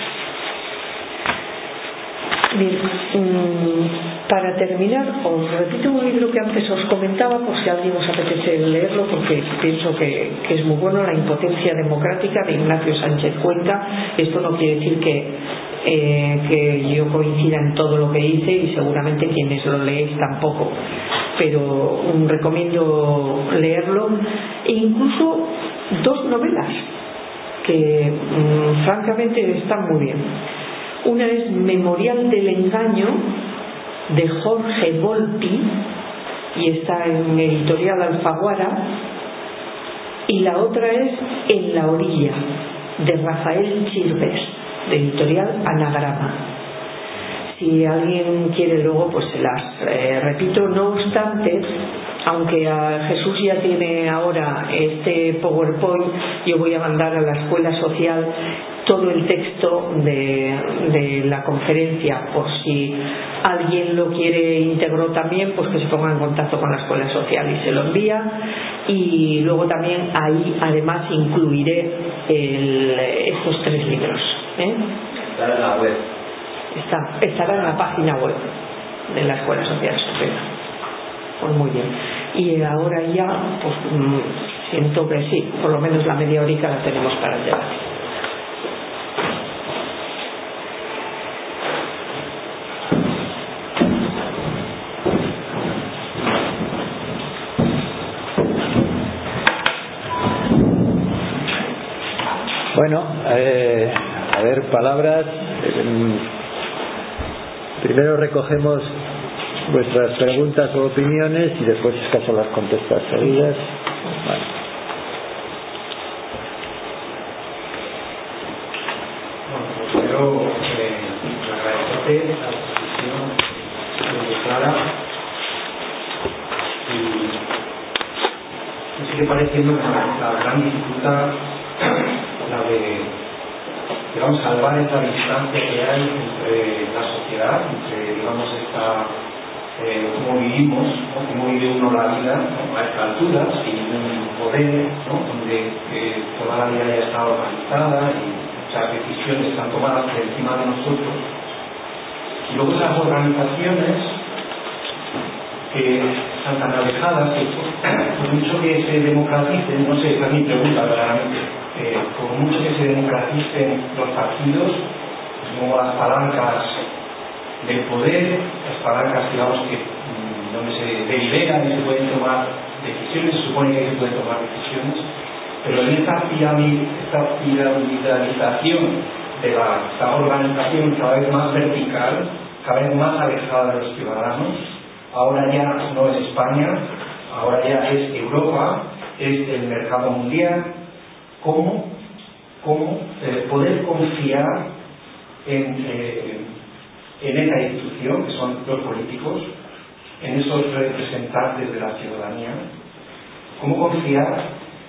Bien, para terminar, os repito un libro que antes os comentaba, por si a alguien os apetece leerlo, porque pienso que es muy bueno, La impotencia democrática, de Ignacio Sánchez Cuenca. Esto no quiere decir que yo coincida en todo lo que hice, y seguramente quienes lo leéis tampoco, pero recomiendo leerlo. E incluso dos novelas que francamente están muy bien. Una es Memorial del engaño, de Jorge Volpi, y está en editorial Alfaguara, y la otra es En la orilla, de Rafael Chirves, de editorial Anagrama. Si alguien quiere luego, pues se las repito. No obstante, aunque Jesús ya tiene ahora este PowerPoint, yo voy a mandar a la Escuela Social todo el texto de la conferencia, por si alguien lo quiere íntegro también, pues que se ponga en contacto con la Escuela Social y se lo envía. Y luego también ahí además incluiré estos 3 libros. Estará en la web. Estará en la página web de la Escuela Social Estupenda. Pues muy bien. Y ahora ya, pues siento que sí, por lo menos la media horica la tenemos para el debate. Bueno, a ver, palabras. Primero recogemos vuestras preguntas o opiniones y después, si acaso, las contestas seguidas. Bueno. Pues quiero agradecerte la discusión muy clara, y me sigue pareciendo la gran dificultad, la de, digamos, salvar esta distancia que hay entre la sociedad, entre, digamos, cómo vivimos, ¿no? Cómo vive uno la vida, ¿no? A esta altura, sin un poder, ¿no? Donde toda la vida ya está organizada y muchas decisiones están tomadas por encima de nosotros. Y luego esas organizaciones que están tan alejadas, que por mucho que se democraticen, no sé, esta es mi pregunta verdaderamente, por mucho que se democraticen los partidos, como las palancas del poder, las palancas, digamos, donde se deliberan y se pueden tomar decisiones, se supone que ahí se pueden tomar decisiones, pero en esta piramidalización de esta organización cada vez más vertical, cada vez más alejada de los ciudadanos, ahora ya no es España, ahora ya es Europa, es el mercado mundial. ¿Cómo poder confiar en esa institución, que son los políticos, en esos representantes de la ciudadanía? ¿Cómo confiar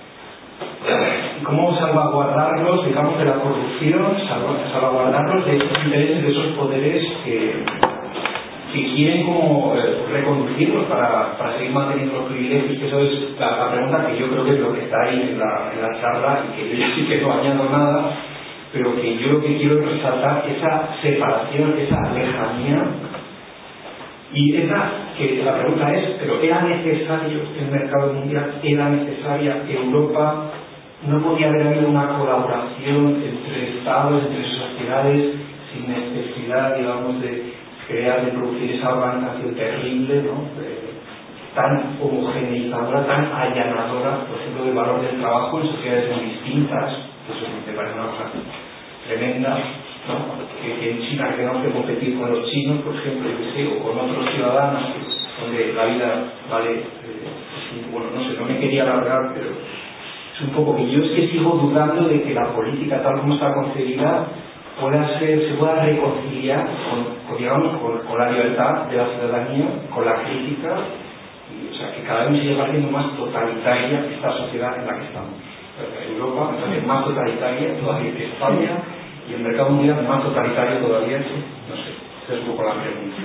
y cómo salvaguardarlos, digamos, de la corrupción, salvaguardarlos de esos intereses, de esos poderes que quieren como reconducirlos para seguir manteniendo los privilegios? Que eso es la pregunta que yo creo que es lo que está ahí en la charla, y que yo sí que no añado nada, pero que yo lo que quiero es resaltar esa separación, esa lejanía, y que la pregunta es, ¿pero era necesario el mercado mundial? ¿Era necesaria Europa? ¿No podía haber habido una colaboración entre estados, entre sociedades, sin necesidad, digamos, de producir esa organización terrible, ¿no? Tan homogeneizadora, tan allanadora, por ejemplo, del valor del trabajo en sociedades muy distintas? Eso me parece una cosa tremenda, ¿no? que en China tenemos que competir con los chinos, por ejemplo, o con otros ciudadanos donde la vida vale, bueno, no sé, no me quería alargar, pero es un poco que yo es que sigo dudando de que la política tal como está concebida se pueda reconciliar con la libertad de la ciudadanía, con la crítica, y, o sea, que cada vez me sigue pareciendo más totalitaria esta sociedad en la que estamos. Europa me parece más totalitaria todavía que España, y el mercado mundial más totalitario todavía, no sé, esa es un poco la pregunta.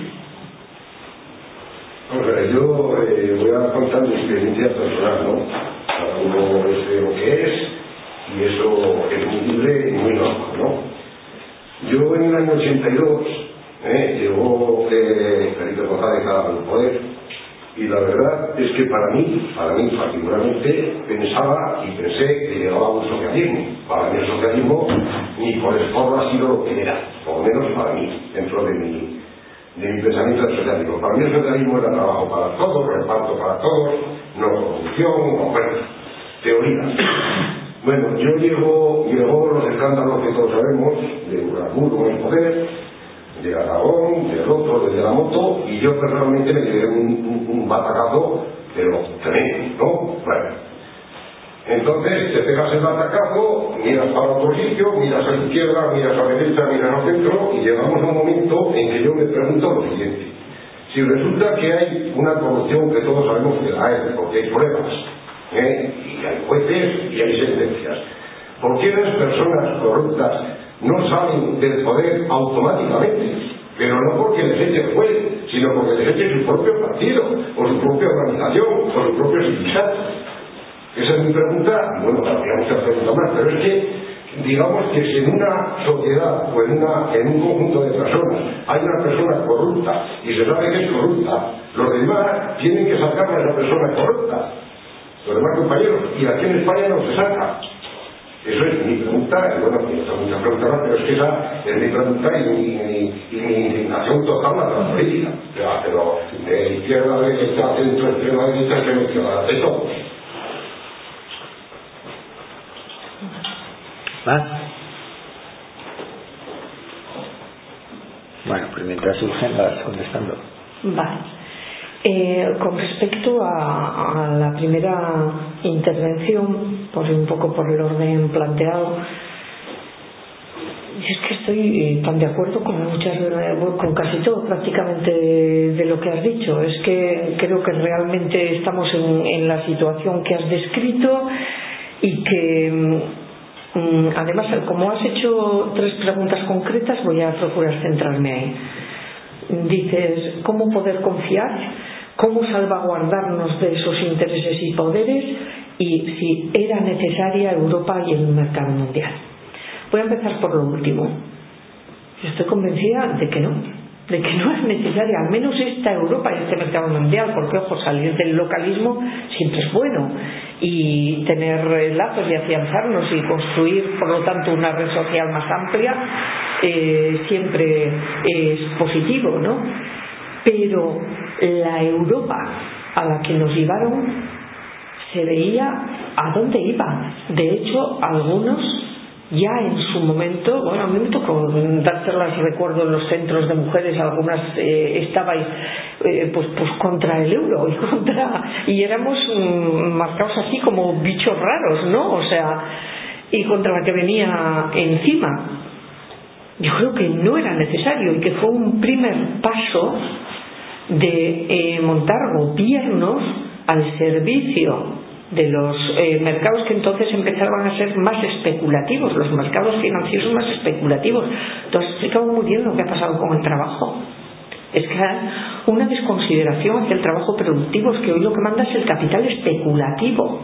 Yo voy a contar mi experiencia personal, ¿no? Cada uno es lo que es, y eso es muy libre y muy normal, ¿no? Yo en el año 82 llegó Felipe González al poder, y la verdad es que para mí particularmente pensaba y pensé que llegaba un socialismo. Para mí el socialismo ni por esfuerzo ha sido lo que era, por lo menos para mí, dentro de mi pensamiento del socialismo. Para mí el socialismo era trabajo para todos, reparto para todos, no corrupción, no, bueno, teoría. Bueno, llegó los escándalos que todos sabemos, de Urarbulo en el poder, de Aragón, del otro, de la moto, y yo personalmente me llevé un batacazo, pero tremendo, ¿no? Bueno, entonces te pegas el batacazo, miras para otro sitio, miras a la izquierda, miras a la derecha, miras al centro, y llegamos a un momento en que yo me pregunto lo siguiente: si resulta que hay una corrupción que todos sabemos que la hay, porque hay pruebas, y hay jueces y hay sentencias, ¿por qué las personas corruptas no salen del poder automáticamente? Pero no porque les eche el juez, sino porque les eche su propio partido, o su propia organización, o su propio sindicato. Esa es mi pregunta, y bueno, habría muchas preguntas más, pero es que, digamos que si en una sociedad o en un conjunto de personas hay una persona corrupta y se sabe que es corrupta, los demás tienen que sacar a esa persona corrupta, los demás compañeros, y aquí en España no se saca. Eso es mi pregunta, y bueno, tengo muchas preguntas más, pero es que esa es mi pregunta y mi indignación total a la política. Pero de izquierda a derecha, centro, extrema derecha, extrema izquierda, de todos. ¿Más? Bueno, pues mientras surgen vas contestando. Vale. Con respecto a la primera intervención, un poco por el orden planteado, es que estoy tan de acuerdo con casi todo prácticamente de lo que has dicho. Es que creo que realmente estamos en la situación que has descrito, y que además, como has hecho 3 preguntas concretas, voy a procurar centrarme ahí. Dices, ¿cómo poder confiar? ¿Cómo salvaguardarnos de esos intereses y poderes? Y si era necesaria Europa y el mercado mundial. Voy a empezar por lo último. Estoy convencida de que no es necesaria, al menos esta Europa y este mercado mundial, porque ojo, salir del localismo siempre es bueno, y tener lazos y afianzarnos y construir por lo tanto una red social más amplia siempre es positivo, ¿no? Pero la Europa a la que nos llevaron se veía a dónde iba. De hecho, algunos ya en su momento, bueno, a mí me tocó dárselas, recuerdo en los centros de mujeres, algunas estabais pues contra el euro y éramos marcados así como bichos raros, ¿no? O sea, y contra la que venía encima. Yo creo que no era necesario, y que fue un primer paso de montar gobiernos al servicio de los mercados, que entonces empezaban a ser más especulativos, los mercados financieros más especulativos. Tú has explicado muy bien lo que ha pasado con el trabajo. Es que hay una desconsideración hacia el trabajo productivo, es que hoy lo que manda es el capital especulativo,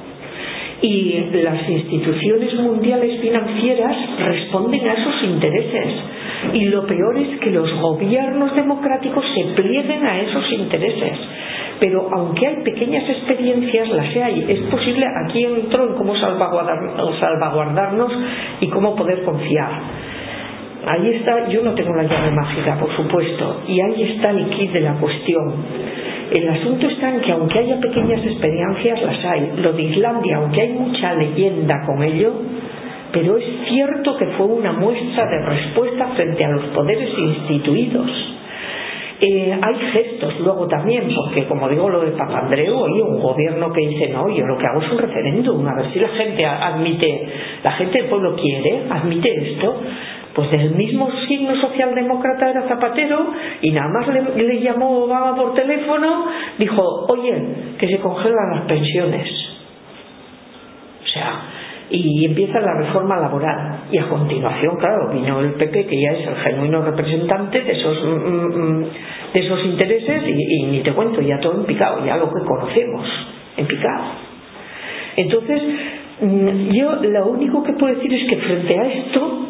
y las instituciones mundiales financieras responden a esos intereses, y lo peor es que los gobiernos democráticos se plieguen a esos intereses. Pero aunque hay pequeñas experiencias, las hay. Es posible, aquí entró en cómo salvaguardarnos y cómo poder confiar. Ahí está, yo no tengo la llave mágica, por supuesto, y ahí está el quid de la cuestión. El asunto está en que aunque haya pequeñas experiencias, las hay. Lo de Islandia, aunque hay mucha leyenda con ello, pero es cierto que fue una muestra de respuesta frente a los poderes instituidos. Hay gestos luego también, porque como digo lo de Papandreou, oye, un gobierno que dice no, yo lo que hago es un referéndum, a ver si la gente admite, la gente del pueblo quiere, admite esto. Pues del mismo signo socialdemócrata era Zapatero, y nada más le llamó Obama por teléfono, dijo, oye, que se congelan las pensiones. O sea, y empieza la reforma laboral, y a continuación, claro, vino el PP, que ya es el genuino representante de esos intereses, y ni te cuento, ya todo en picado, ya lo que conocemos en picado. Entonces yo lo único que puedo decir es que frente a esto,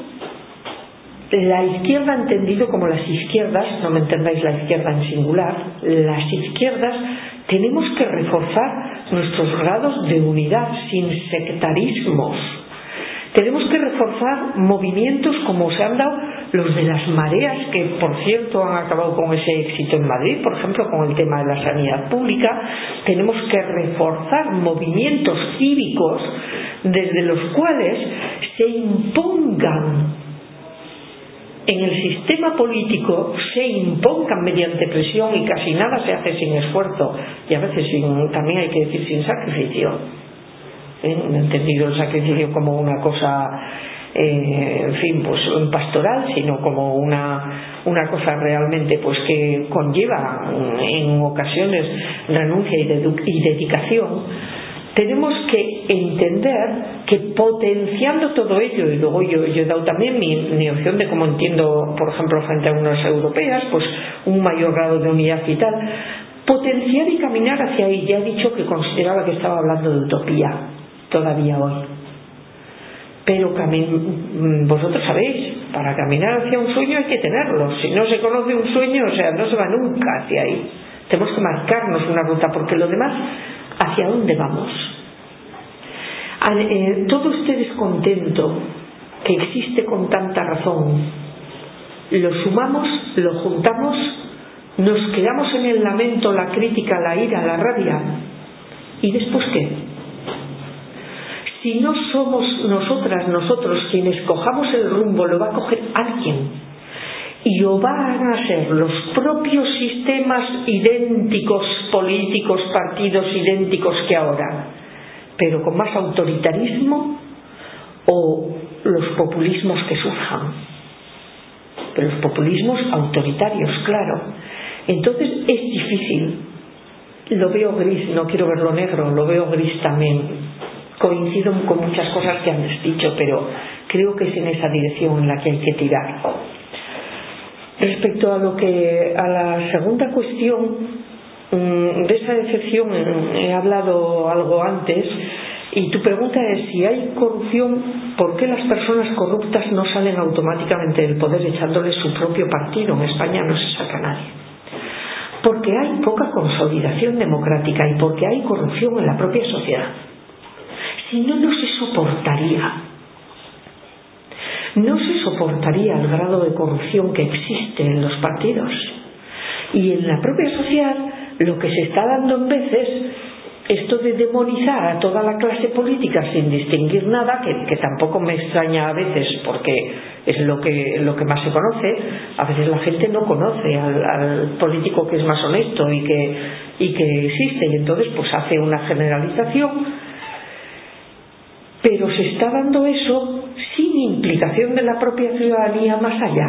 la izquierda, entendido como las izquierdas, no me entendáis la izquierda en singular, las izquierdas tenemos que reforzar nuestros grados de unidad sin sectarismos. Tenemos que reforzar movimientos como se han dado los de las mareas, que por cierto han acabado con ese éxito en Madrid, por ejemplo con el tema de la sanidad pública. Tenemos que reforzar movimientos cívicos desde los cuales se impongan en el sistema político, se impongan mediante presión, y casi nada se hace sin esfuerzo, y a veces también hay que decir sin sacrificio. No he entendido el sacrificio como una cosa en fin, pues pastoral, sino como una cosa realmente pues que conlleva en ocasiones renuncia y dedicación. Tenemos que entender que potenciando todo ello, y luego yo he dado también mi opción de cómo entiendo, por ejemplo, frente a unas europeas, pues un mayor grado de unidad y tal, potenciar y caminar hacia ahí. Ya he dicho que consideraba que estaba hablando de utopía todavía hoy, pero vosotros sabéis, para caminar hacia un sueño hay que tenerlo. Si no se conoce un sueño, o sea, no se va nunca hacia ahí. Tenemos que marcarnos una ruta, porque lo demás, ¿hacia dónde vamos? Todo este descontento que existe con tanta razón, lo sumamos, lo juntamos, nos quedamos en el lamento, la crítica, la ira, la rabia, ¿y después qué? Si no somos nosotros quienes cojamos el rumbo, lo va a coger alguien, y o van a ser los propios sistemas idénticos, políticos, partidos idénticos que ahora, pero con más autoritarismo, o los populismos que surjan, pero los populismos autoritarios, claro. Entonces es difícil, lo veo gris, no quiero verlo negro, lo veo gris también. Coincido con muchas cosas que han dicho, pero creo que es en esa dirección en la que hay que tirar. Respecto a la segunda cuestión, de esa decepción he hablado algo antes, y tu pregunta es: si hay corrupción, ¿por qué las personas corruptas no salen automáticamente del poder echándole su propio partido? En España no se saca nadie. Porque hay poca consolidación democrática y porque hay corrupción en la propia sociedad. Si no, no se soportaría. No se soportaría el grado de corrupción que existe en los partidos. Y en la propia sociedad, lo que se está dando en veces, esto de demonizar a toda la clase política sin distinguir nada, que tampoco me extraña a veces, porque es lo que más se conoce. A veces la gente no conoce al político que es más honesto y que existe, y entonces pues hace una generalización. Pero se está dando eso sin implicación de la propia ciudadanía más allá,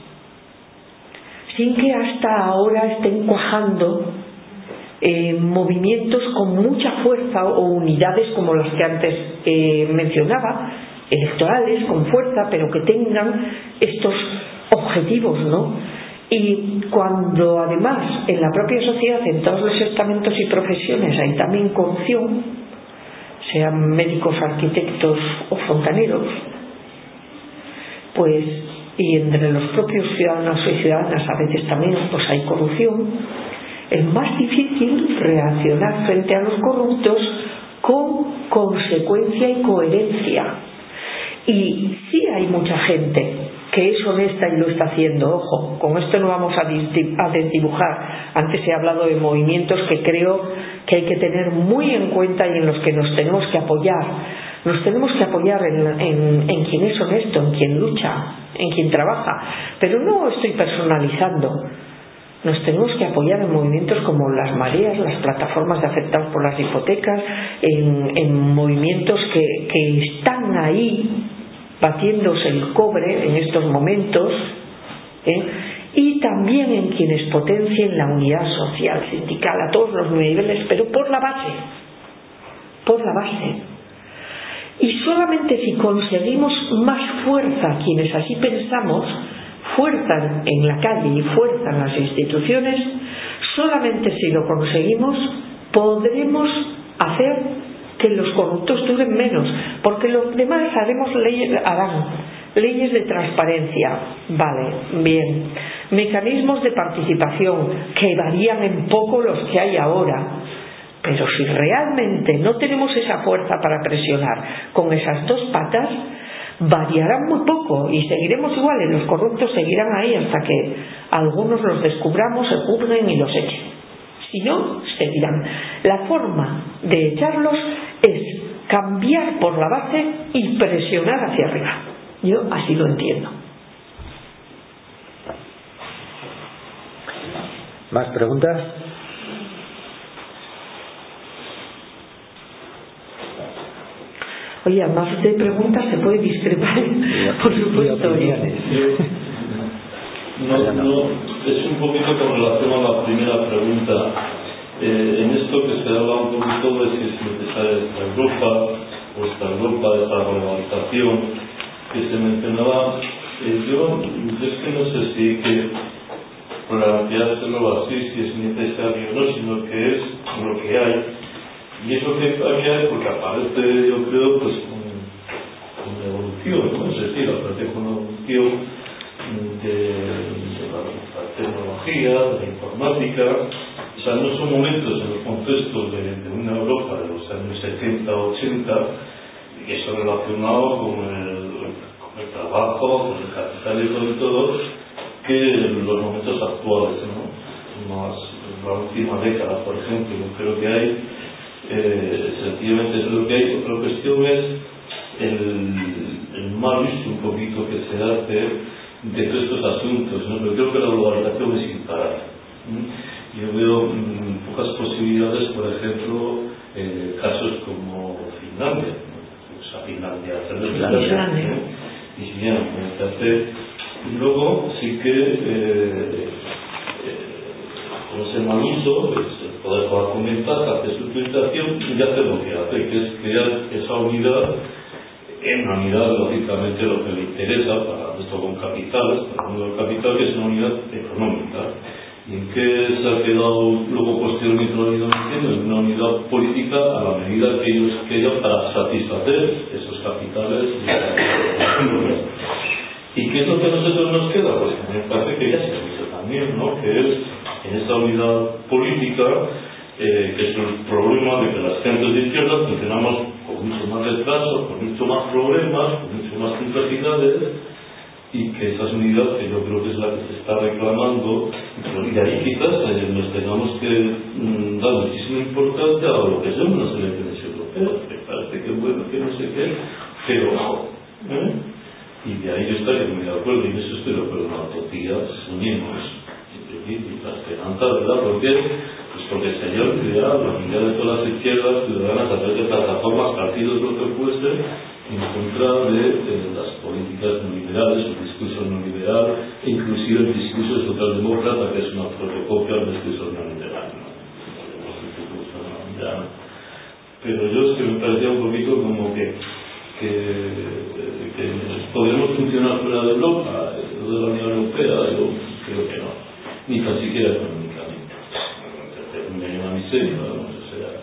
sin que hasta ahora estén cuajando movimientos con mucha fuerza o unidades como las que antes mencionaba, electorales con fuerza, pero que tengan estos objetivos, ¿no? Y cuando además en la propia sociedad, en todos los estamentos y profesiones, hay también corrupción, sean médicos, arquitectos o fontaneros, pues, y entre los propios ciudadanos y ciudadanas a veces también pues hay corrupción, es más difícil reaccionar frente a los corruptos con consecuencia y coherencia. Y sí hay mucha gente que es honesta y lo está haciendo. Ojo, con esto no vamos a desdibujar. Antes he hablado de movimientos que creo que hay que tener muy en cuenta y en los que nos tenemos que apoyar, Nos tenemos que apoyar en quien es honesto, en quien lucha, en quien trabaja, pero no estoy personalizando. Nos tenemos que apoyar en movimientos como las mareas, las plataformas de afectados por las hipotecas, en movimientos que están ahí batiéndose el cobre en estos momentos, y también en quienes potencien la unidad social, sindical, a todos los niveles, pero por la base. Y solamente si conseguimos más fuerza, quienes así pensamos, fuerza en la calle y fuerza en las instituciones, solamente si lo conseguimos podremos hacer que los corruptos duren menos, porque los demás harán leyes de transparencia, vale, bien, mecanismos de participación que varían en poco los que hay ahora, pero si realmente no tenemos esa fuerza para presionar con esas dos patas, variarán muy poco y seguiremos igual, y los corruptos seguirán ahí hasta que algunos los descubramos, se juzguen y los echen. Si no, seguirán. La forma de echarlos es cambiar por la base y presionar hacia arriba. Yo así lo entiendo. ¿Más preguntas? Oye, además de preguntas se puede discrepar, por supuesto. No, es un poquito con relación a la primera pregunta. En esto que se habla un poquito de si es necesaria esta Europa o esta globalización que se mencionaba, yo es que no sé si hay que planteárselo así, si es necesario o no, sino que es lo que hay. Y es lo que hay porque aparece, yo creo, pues con la evolución, ¿no? Es decir, aparece con la evolución de la tecnología, de la informática. O sea, no son momentos en los contextos de una Europa de los años 70, 80, y eso relacionado con el trabajo, con el capital y sobre todo, que los momentos actuales, ¿no? Más la última década, por ejemplo, yo creo que hay, sencillamente es lo que hay. Otra cuestión es el mal uso un poquito que se hace de todos estos asuntos, ¿no? Pero creo que la globalización es imparable. Yo veo pocas posibilidades, por ejemplo, casos como Finlandia, ¿no? O sea, Finlandia, y luego sí que con ese mal uso el poder va a comentar, hace su utilización y hace lo que hace, que es crear esa unidad, en una unidad lógicamente lo que le interesa para nuestro buen capital, para el mundo del capital, que es una unidad económica. ¿Y en qué se ha quedado luego posteriormente la unidad metiendo? En una unidad política a la medida que ellos quieran para satisfacer esos capitales. ¿Y qué es lo que a nosotros nos queda? Pues me parece que ya se ha dicho también, ¿no? Que es en esta unidad política, que es el problema de que las gentes de izquierda funcionamos con mucho más retraso, con mucho más problemas, con mucho más complejidades, y que esa es unidad que yo creo que es la que se está reclamando, y de ahí quizás nos tengamos que dar muchísima importancia a lo que son las elecciones europeas, que parece que bueno, que no sé qué, pero no, y de ahí yo estaría muy de acuerdo, y en eso estoy de acuerdo con la tortilla, unimos y la esperanza, ¿verdad? ¿Por qué? Pues porque sería el ideal, la unidad de todas las izquierdas ciudadanas a través de plataformas, partidos, lo que fuese, en contra de las políticas neoliberales, el discurso neoliberal, e inclusive el discurso socialdemócrata, que es una fotocopia del discurso neoliberal, ¿no? Pero yo es que me parecía un poquito como que podemos funcionar fuera de Europa, de la Unión Europea, yo creo que no, ni tan siquiera económicamente. Me una miseria, ¿no? O sea,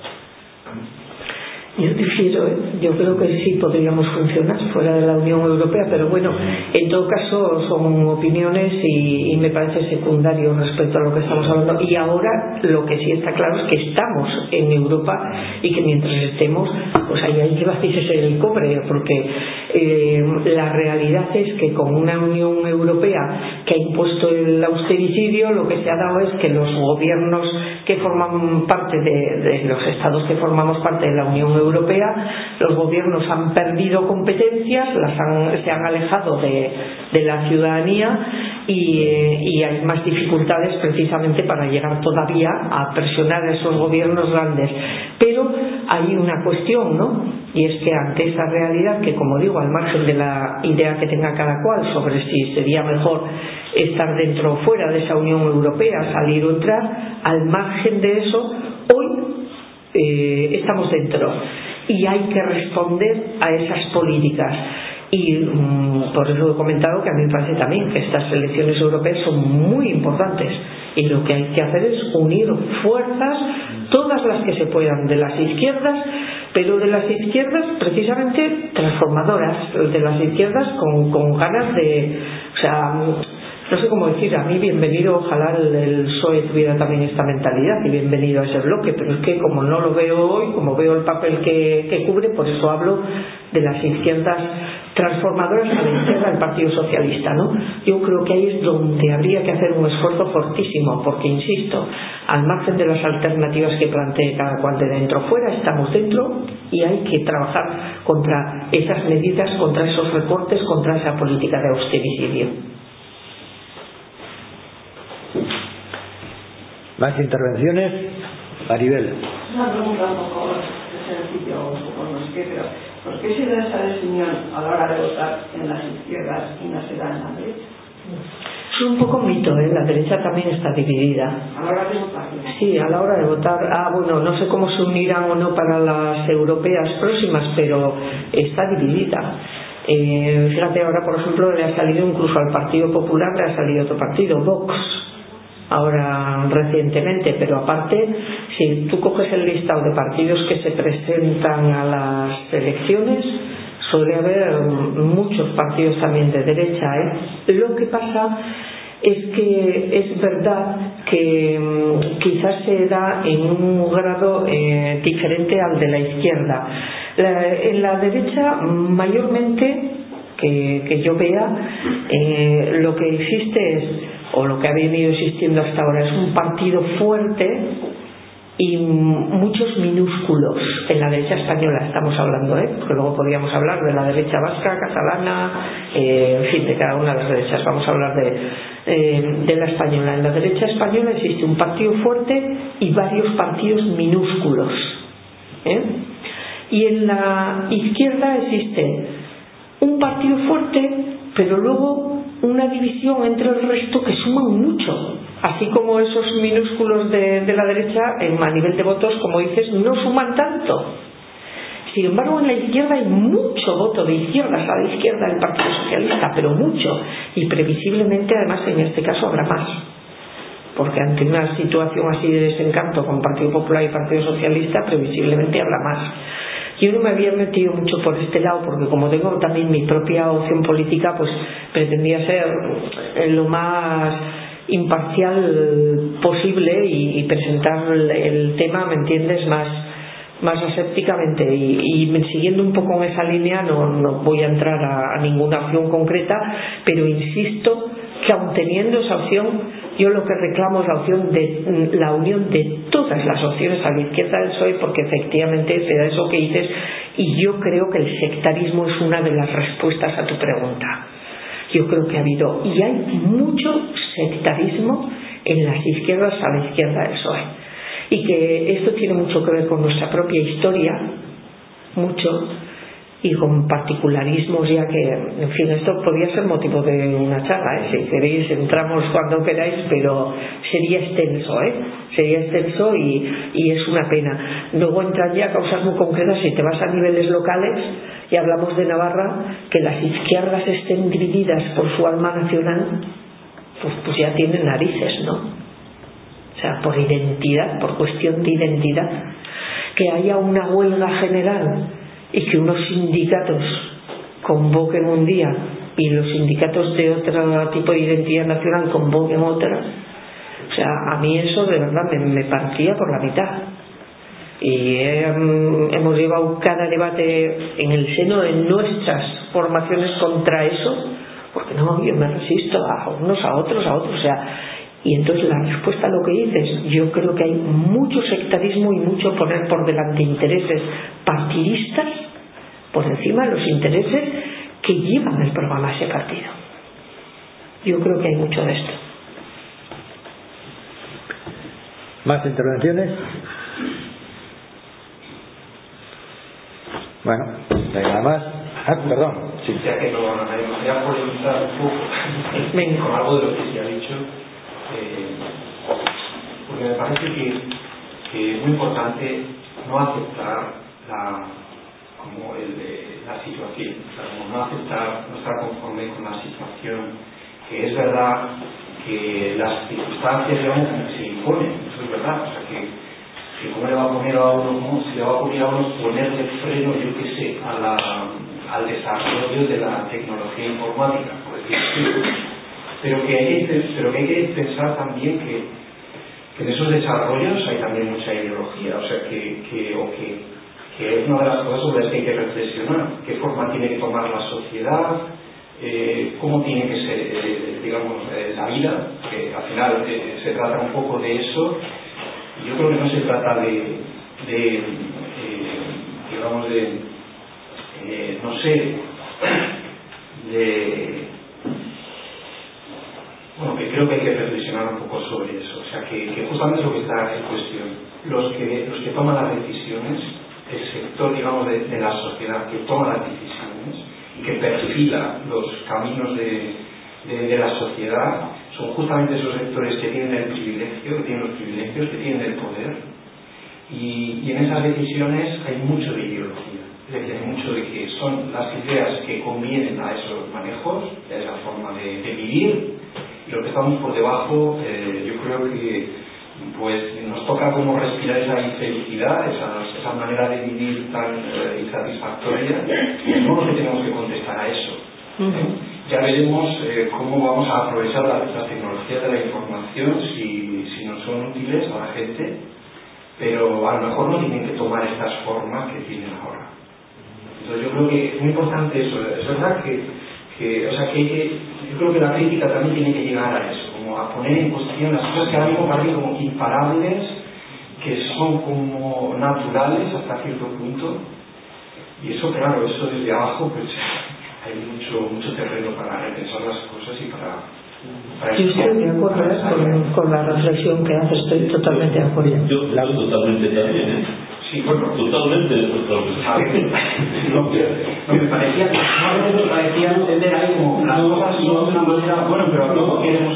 yo difiero, yo creo que sí podríamos funcionar fuera de la Unión Europea, pero bueno, en todo caso son opiniones y me parece secundario respecto a lo que estamos hablando. Y ahora lo que sí está claro es que estamos en Europa y que mientras estemos, pues ahí hay que batirse el cobre, porque la realidad es que con una Unión Europea que ha impuesto el austericidio, lo que se ha dado es que los gobiernos que forman parte de los estados que formamos parte de la Unión Europea Europea los gobiernos han perdido competencias, se han alejado de la ciudadanía y hay más dificultades precisamente para llegar todavía a presionar a esos gobiernos grandes. Pero hay una cuestión, ¿no? Y es que ante esa realidad, que como digo, al margen de la idea que tenga cada cual sobre si sería mejor estar dentro o fuera de esa Unión Europea, salir o entrar, al margen de eso, hoy estamos dentro y hay que responder a esas políticas. Y por eso he comentado que a mí me parece también que estas elecciones europeas son muy importantes y lo que hay que hacer es unir fuerzas, todas las que se puedan, de las izquierdas, pero de las izquierdas precisamente transformadoras, de las izquierdas con ganas de, o sea, no sé cómo decir, a mí bienvenido, ojalá el PSOE tuviera también esta mentalidad y bienvenido a ese bloque, pero es que como no lo veo hoy, como veo el papel que cubre, por eso hablo de las izquierdas transformadoras a la izquierda del Partido Socialista, ¿no? Yo creo que ahí es donde habría que hacer un esfuerzo fortísimo, porque insisto, al margen de las alternativas que plantee cada cual de dentro fuera, estamos dentro y hay que trabajar contra esas medidas, contra esos recortes, contra esa política de austericidio. ¿Más intervenciones? Maribel. Una pregunta un poco sencilla, un poco no sé, pero ¿por qué se da esa desunión a la hora de votar en las izquierdas y no se da en la derecha? Es un poco mito, ¿eh? La derecha también está dividida. A la hora de votar. Sí, a la hora de votar. Bueno, no sé cómo se unirán o no para las europeas próximas, pero está dividida. Fíjate, ahora por ejemplo le ha salido incluso al Partido Popular, le ha salido otro partido, Vox, ahora recientemente, pero aparte, si tú coges el listado de partidos que se presentan a las elecciones, suele haber muchos partidos también de derecha, ¿eh? Lo que pasa es que es verdad que quizás se da en un grado diferente al de la izquierda. En la derecha, mayormente, que yo vea, lo que existe es, o lo que ha venido existiendo hasta ahora, es un partido fuerte y muchos minúsculos. En la derecha española estamos hablando, porque luego podríamos hablar de la derecha vasca, catalana, en fin, de cada una de las derechas. Vamos a hablar de la española. En la derecha española existe un partido fuerte y varios partidos minúsculos, y en la izquierda existe un partido fuerte, pero luego una división entre el resto que suman mucho, así como esos minúsculos de la derecha a nivel de votos, como dices, no suman tanto. Sin embargo, en la izquierda hay mucho voto de izquierdas a la izquierda del Partido Socialista, pero mucho, y previsiblemente además en este caso habrá más, porque ante una situación así de desencanto con Partido Popular y Partido Socialista previsiblemente habrá más. Yo no me había metido mucho por este lado porque como tengo también mi propia opción política, pues pretendía ser lo más imparcial posible y presentar el tema, ¿me entiendes?, más asépticamente, y siguiendo un poco en esa línea no voy a entrar a ninguna opción concreta, pero insisto que aun teniendo esa opción, yo lo que reclamo es la unión de todas las opciones a la izquierda del PSOE, porque efectivamente te da eso que dices, y yo creo que el sectarismo es una de las respuestas a tu pregunta. Yo creo que ha habido y hay mucho sectarismo en las izquierdas a la izquierda del PSOE, y que esto tiene mucho que ver con nuestra propia historia, mucho, y con particularismos, ya que, en fin, esto podría ser motivo de una charla, si queréis entramos cuando queráis, pero sería extenso y es una pena. Luego entran ya causas muy concretas. Si te vas a niveles locales y hablamos de Navarra, que las izquierdas estén divididas por su alma nacional, pues ya tienen narices, ¿no? O sea, por identidad, por cuestión de identidad, que haya una huelga general y que unos sindicatos convoquen un día y los sindicatos de otro tipo de identidad nacional convoquen otra. O sea, a mí eso de verdad me partía por la mitad. Y hemos llevado cada debate en el seno de nuestras formaciones contra eso, porque no, yo me resisto a unos a otros, o sea, Y entonces la respuesta a lo que dices, yo creo que hay mucho sectarismo y mucho poner por delante intereses partidistas por encima de los intereses que llevan el programa a ese partido. Yo creo que hay mucho de esto. ¿Más intervenciones? Bueno, venga, más. Perdón. Sí, ya que no van a nadie, me voy a polemizar un poco con algo de lo que se ha dicho, porque me parece que es muy importante no aceptar la situación, no aceptar, no estar conforme con la situación, que es verdad que las circunstancias se imponen, eso es verdad, o sea que cómo le va a poner a uno, ¿no? Si le va a poner a uno ponerle freno, yo qué sé, al desarrollo de la tecnología informática, por decirlo así. Pero que hay que pensar también que en esos desarrollos hay también mucha ideología, o sea que es una de las cosas sobre las que hay que reflexionar, qué forma tiene que tomar la sociedad, cómo tiene que ser, digamos, la vida, que al final se trata un poco de eso. Yo creo que no se trata digamos, no sé, bueno, que creo que hay que reflexionar un poco sobre eso, o sea, que justamente es lo que está en cuestión. Los que toman las decisiones, el sector, digamos, de la sociedad que toma las decisiones y que perfila los caminos de la sociedad, son justamente esos sectores que tienen el privilegio, que tienen los privilegios, que tienen el poder, y en esas decisiones hay mucho de ideología, es decir, hay mucho de que son las ideas que convienen a esos manejos, a esa forma de vivir, y lo que estamos por debajo, yo creo que pues nos toca como respirar esa infelicidad, esa manera de vivir tan insatisfactoria, y no nos tenemos que contestar a eso. Ya veremos cómo vamos a aprovechar las tecnologías de la información, si nos son útiles a la gente, pero a lo mejor no tienen que tomar estas formas que tienen ahora. Entonces yo creo que es muy importante eso. Es verdad que yo creo que la crítica también tiene que llegar a eso, como a poner en cuestión las cosas que ahora mismo parecen como imparables, que son como naturales hasta cierto punto, y eso, claro, eso desde abajo pues hay mucho terreno para repensar las cosas y para yo estoy de acuerdo con la reflexión que hace, estoy totalmente de acuerdo. Yo totalmente también, Sí, bueno, totalmente. No, me parecía entender ahí como las cosas son de una manera, bueno, pero no queremos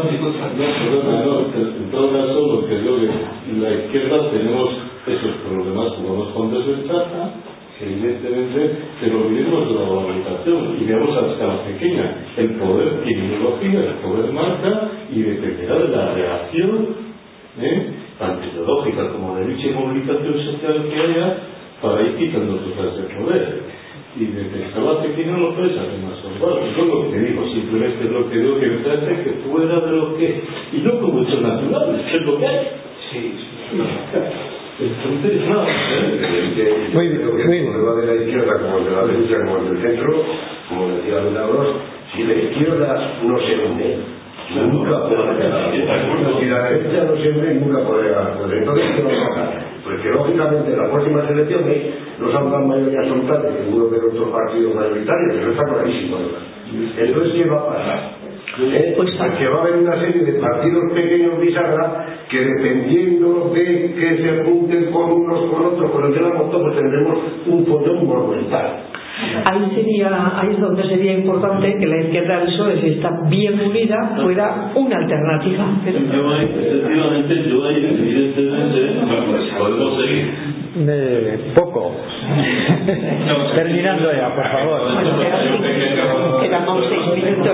en todo caso, lo que digo que en la izquierda tenemos esos problemas, jugamos con desventaja, evidentemente, pero olvidemos de la globalización y veamos a escala pequeña. El poder tiene ideología, el poder marca y dependerá de la reacción, tanto ideológica como de dicha movilización social que haya para ir quitando cosas de poder. Y desde escala pequeña no puedes hacer más global. Eso es lo que digo, simplemente es lo que digo, que me parece que fuera de lo que, y no como hechos naturales, que es lo que hay. Sí. Entonces, no. Muy bien. El problema de la izquierda, como el de la derecha, como el del centro, como decía Milagros, si la izquierda no se une, nunca podrá ganar. Si la derecha no se une, nunca podrá ganar. Pues entonces, ¿qué vamos a hacer? Pues que lógicamente en las próximas elecciones no saldrán mayoría absoluta de ninguno de los otros partidos mayoritarios, eso está clarísimo. Entonces, ¿qué va a pasar? Pues que va a haber una serie de partidos pequeños bisagra que dependiendo de que se junten con unos con otros con el que la moto, pues tendremos un follón monumental. Ahí es donde sería importante que la izquierda del PSOE, si está bien unida, fuera una alternativa. Yo ahí, evidentemente, podemos seguir. Poco. Terminando ya, por favor. Quedamos 6 minutos.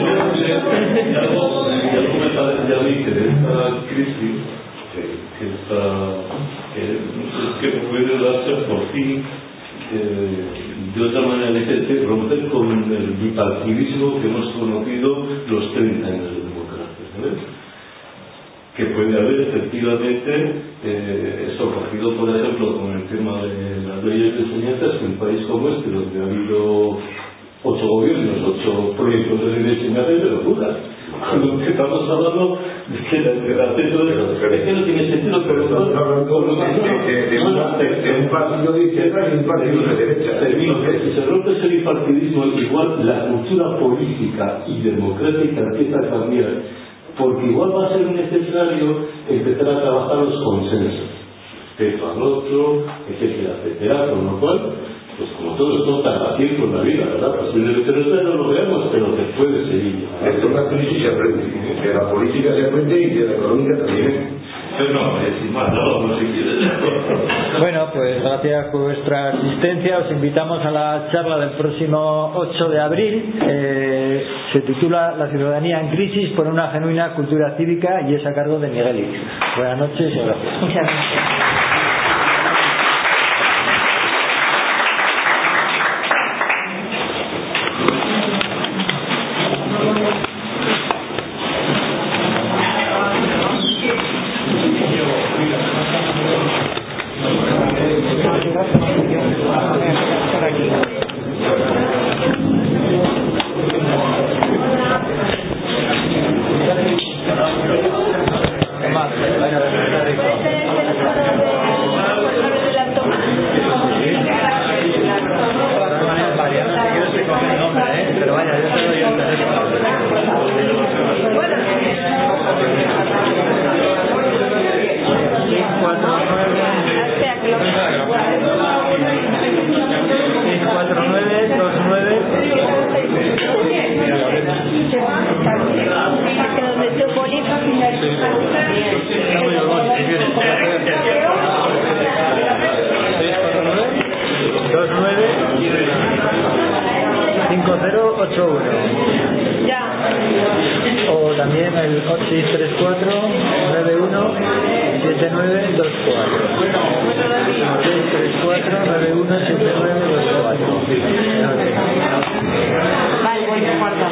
Ya dije de esta crisis que puede darse por fin de otra manera de romper con el bipartidismo que hemos conocido los 30 años de democracia, ¿sabes? Que puede haber efectivamente eso cogido por ejemplo con el tema de las leyes de enseñanza, que un país como este donde ha habido 8 gobiernos, 8 proyectos de ley de enseñanza, es de locura. Lo que estamos hablando es que el acceso es que no tiene sentido, pero de un partido de izquierda y un partido de derecha. Si se rompe ese bipartidismo, igual la cultura política y democrática empieza a cambiar, porque igual va a ser necesario empezar a trabajar los consensos, respeto al otro, etcétera, etcétera, con lo cual, pues como todo esto tarda tiempo en la vida, ¿verdad? Posiblemente no lo veamos, pero se puede seguir. De toda crisis se aprende, de la política se aprende y de la económica también. Pero no, sin más, no se quiere. Bueno, pues gracias por vuestra asistencia. Os invitamos a la charla del próximo 8 de abril. Se titula La ciudadanía en crisis por una genuina cultura cívica y es a cargo de Miguel Ix. Buenas noches y gracias. Muchas gracias. O también el 634 91 7924 634 91 7924. Vale, voy a guardar.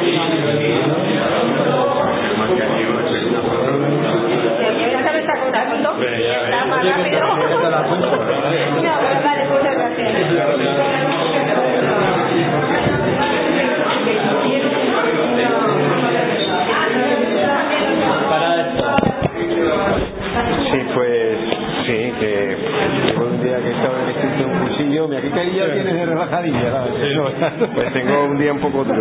¿Está contando? ¿Está más rápido? Vale, muchas gracias. Sí, pues sí, que fue un día que estaba en el cursillo, me aquí ya tienes de relajadilla, ¿sabes? Pues tengo un día un poco duro.